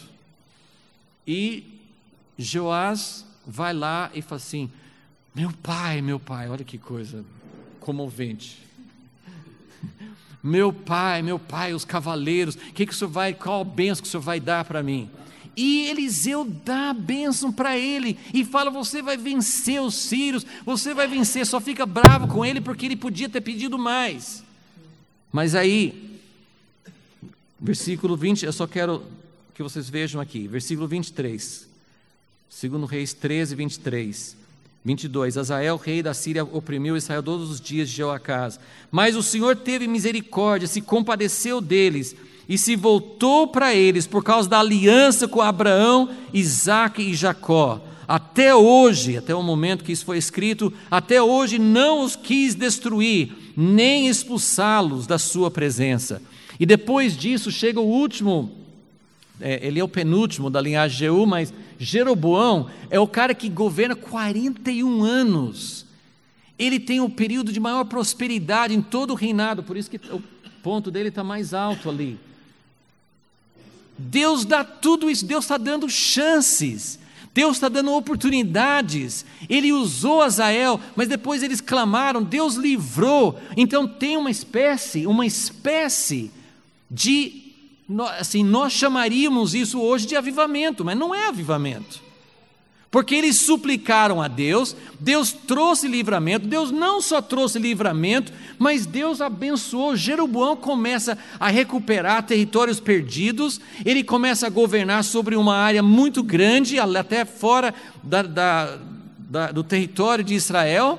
E Joás vai lá e fala assim: meu pai, meu pai, olha que coisa comovente. Meu pai, meu pai, os cavaleiros, que que o senhor vai, qual a bênção que o senhor vai dar para mim? E Eliseu dá a bênção para ele e fala: você vai vencer os sírios, você vai vencer. Só fica bravo com ele porque ele podia ter pedido mais. Mas aí, versículo vinte, eu só quero que vocês vejam aqui, versículo vinte e três, segundo Reis treze, vinte e três, vinte e dois, Azael, rei da Síria, oprimiu Israel todos os dias de Jeoacás, mas o Senhor teve misericórdia, se compadeceu deles, e se voltou para eles por causa da aliança com Abraão, Isaque e Jacó. Até hoje, até o momento que isso foi escrito, até hoje não os quis destruir, nem expulsá-los da sua presença. E depois disso chega o último, é, ele é o penúltimo da linhagem de Jeú, mas Jeroboão é o cara que governa quarenta e um anos. Ele tem o período de maior prosperidade em todo o reinado, por isso que o ponto dele está mais alto ali. Deus dá tudo isso, Deus está dando chances, Deus está dando oportunidades. Ele usou Azael, mas depois eles clamaram, Deus livrou. Então tem uma espécie, uma espécie de, assim, nós chamaríamos isso hoje de avivamento, mas não é avivamento. Porque eles suplicaram a Deus, Deus trouxe livramento, Deus não só trouxe livramento, mas Deus abençoou. Jeroboão começa a recuperar territórios perdidos, ele começa a governar sobre uma área muito grande, até fora da, da, da, do território de Israel.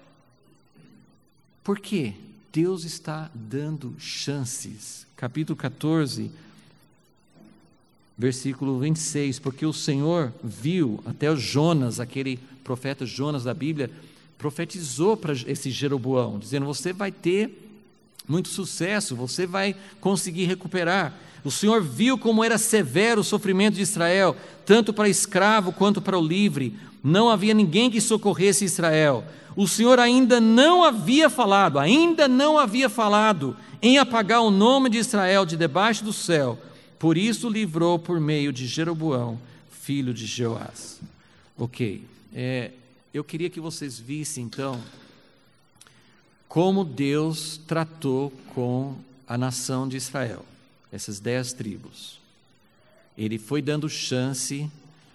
Por quê? Deus está dando chances. Capítulo catorze, versículo vinte e seis, porque o Senhor viu, até o Jonas, aquele profeta Jonas da Bíblia, profetizou para esse Jeroboão, dizendo: você vai ter muito sucesso, você vai conseguir recuperar. O Senhor viu como era severo o sofrimento de Israel, tanto para escravo quanto para o livre, não havia ninguém que socorresse Israel. O Senhor ainda não havia falado, ainda não havia falado em apagar o nome de Israel de debaixo do céu. Por isso livrou por meio de Jeroboão, filho de Joás. Ok, é, eu queria que vocês vissem então como Deus tratou com a nação de Israel, essas dez tribos. Ele foi dando chance,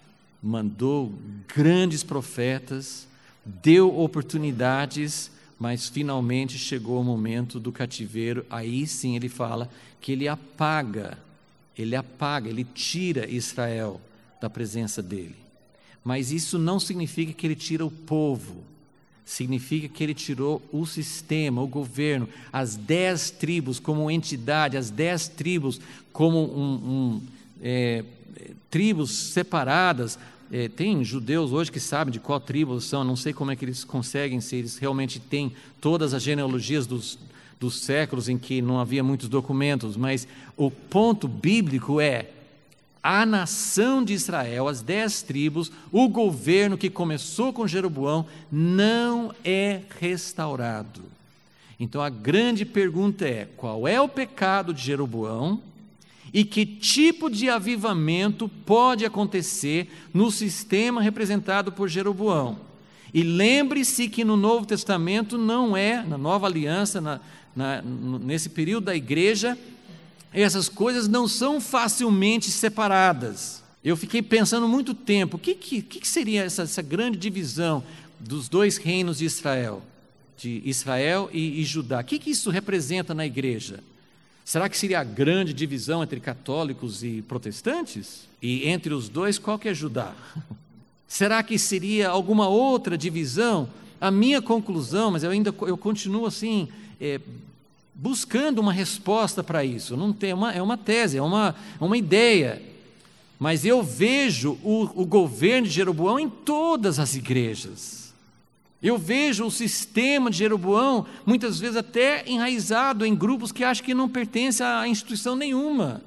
mandou grandes profetas, deu oportunidades, mas finalmente chegou o momento do cativeiro. Aí sim ele fala que ele apaga Ele apaga, ele tira Israel da presença dele. Mas isso não significa que ele tira o povo. Significa que ele tirou o sistema, o governo, as dez tribos como entidade, as dez tribos como um, um, é, tribos separadas. É, tem judeus hoje que sabem de qual tribo são, não sei como é que eles conseguem, se eles realmente têm todas as genealogias dos dos séculos em que não havia muitos documentos, mas o ponto bíblico é a nação de Israel, as dez tribos, o governo que começou com Jeroboão, não é restaurado. Então a grande pergunta é: qual é o pecado de Jeroboão e que tipo de avivamento pode acontecer no sistema representado por Jeroboão? E lembre-se que no Novo Testamento não é, na Nova Aliança, na Na, nesse período da igreja, essas coisas não são facilmente separadas. Eu fiquei pensando muito tempo, o que, que, que seria essa, essa grande divisão dos dois reinos de Israel, de Israel e, e Judá? O que, que isso representa na igreja? Será que seria a grande divisão entre católicos e protestantes? E entre os dois, qual que é Judá? Será que seria alguma outra divisão? A minha conclusão, mas eu ainda eu continuo assim, é, buscando uma resposta para isso. Não tem uma, é uma tese, é uma, uma ideia. Mas eu vejo o, o governo de Jeroboão em todas as igrejas. Eu vejo o sistema de Jeroboão, muitas vezes até enraizado em grupos que acham que não pertencem a instituição nenhuma.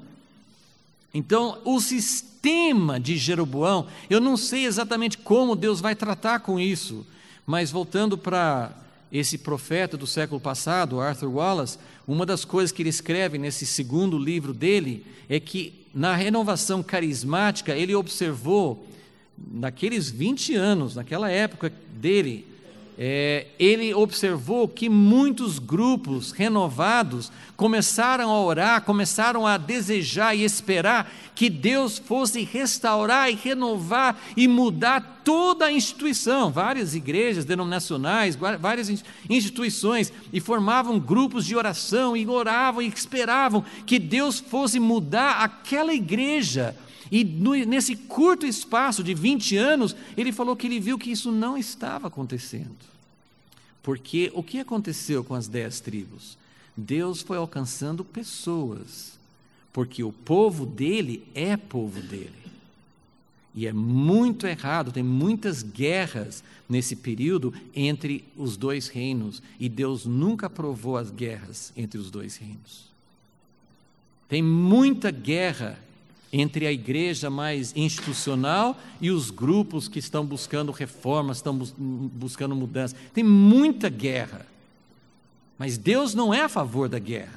Então, o sistema de Jeroboão, eu não sei exatamente como Deus vai tratar com isso, mas voltando para esse profeta do século passado, Arthur Wallace, uma das coisas que ele escreve nesse segundo livro dele é que na renovação carismática ele observou, naqueles vinte anos, naquela época dele, é, ele observou que muitos grupos renovados começaram a orar, começaram a desejar e esperar que Deus fosse restaurar e renovar e mudar toda a instituição, várias igrejas denominacionais, várias instituições, e formavam grupos de oração, e oravam e esperavam que Deus fosse mudar aquela igreja. E no, nesse curto espaço de vinte anos, ele falou que ele viu que isso não estava acontecendo. Porque o que aconteceu com as dez tribos? Deus foi alcançando pessoas, porque o povo dele é povo dele. E é muito errado, tem muitas guerras nesse período entre os dois reinos, e Deus nunca aprovou as guerras entre os dois reinos. Tem muita guerra entre a igreja mais institucional e os grupos que estão buscando reformas, estão bus- buscando mudança. Tem muita guerra. Mas Deus não é a favor da guerra.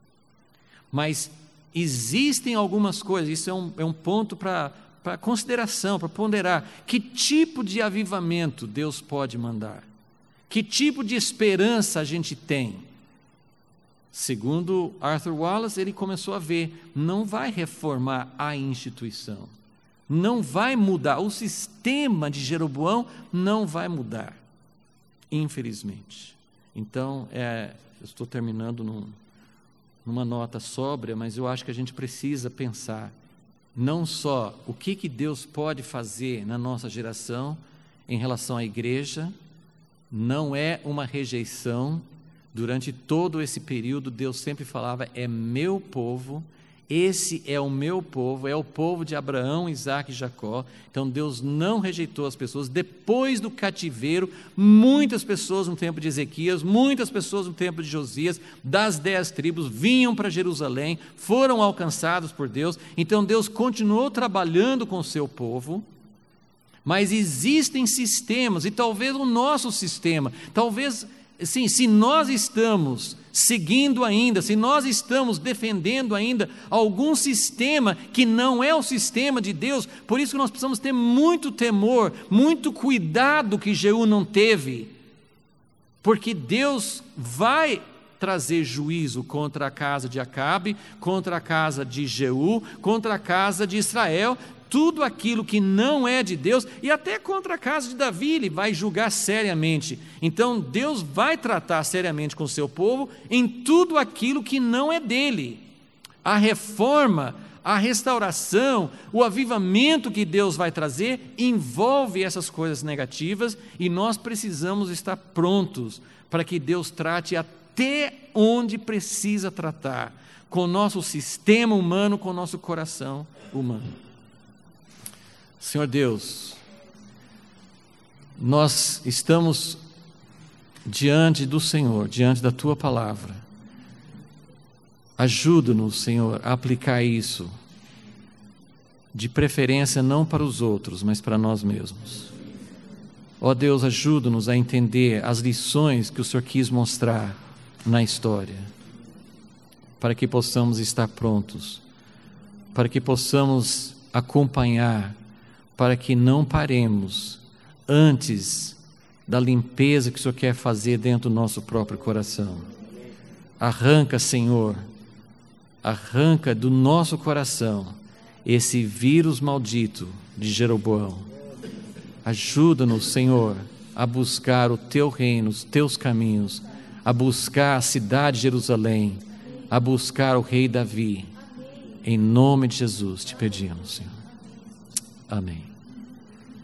Mas existem algumas coisas, isso é um, é um ponto para para consideração, para ponderar. Que tipo de avivamento Deus pode mandar? Que tipo de esperança a gente tem? Segundo Arthur Wallace, ele começou a ver, não vai reformar a instituição, não vai mudar, o sistema de Jeroboão não vai mudar, infelizmente. Então, é, eu estou terminando num, numa nota sóbria, mas eu acho que a gente precisa pensar, não só o que, que Deus pode fazer na nossa geração em relação à igreja, não é uma rejeição. Durante todo esse período, Deus sempre falava, é meu povo, esse é o meu povo, é o povo de Abraão, Isaque e Jacó. Então Deus não rejeitou as pessoas. Depois do cativeiro, muitas pessoas no tempo de Ezequias, muitas pessoas no tempo de Josias, das dez tribos, vinham para Jerusalém, foram alcançados por Deus. Então Deus continuou trabalhando com o seu povo, mas existem sistemas, e talvez o nosso sistema, talvez... Sim, se nós estamos seguindo ainda, se nós estamos defendendo ainda algum sistema que não é o sistema de Deus, por isso que nós precisamos ter muito temor, muito cuidado que Jeú não teve, porque Deus vai trazer juízo contra a casa de Acabe, contra a casa de Jeú, contra a casa de Israel, tudo aquilo que não é de Deus, e até contra a casa de Davi, ele vai julgar seriamente. Então Deus vai tratar seriamente com o seu povo em tudo aquilo que não é dele. A reforma, a restauração, o avivamento que Deus vai trazer envolve essas coisas negativas, e nós precisamos estar prontos para que Deus trate até onde precisa tratar, com o nosso sistema humano, com o nosso coração humano. Senhor Deus, nós estamos diante do Senhor, diante da Tua palavra. Ajuda-nos, Senhor, a aplicar isso, de preferência não para os outros, mas para nós mesmos. Ó Deus, ajuda-nos a entender as lições que o Senhor quis mostrar na história, para que possamos estar prontos, para que possamos acompanhar, para que não paremos antes da limpeza que o Senhor quer fazer dentro do nosso próprio coração. Arranca, Senhor, arranca do nosso coração esse vírus maldito de Jeroboão. Ajuda-nos, Senhor, a buscar o Teu reino, os Teus caminhos, a buscar a cidade de Jerusalém, a buscar o rei Davi. Em nome de Jesus te pedimos, Senhor. Amém.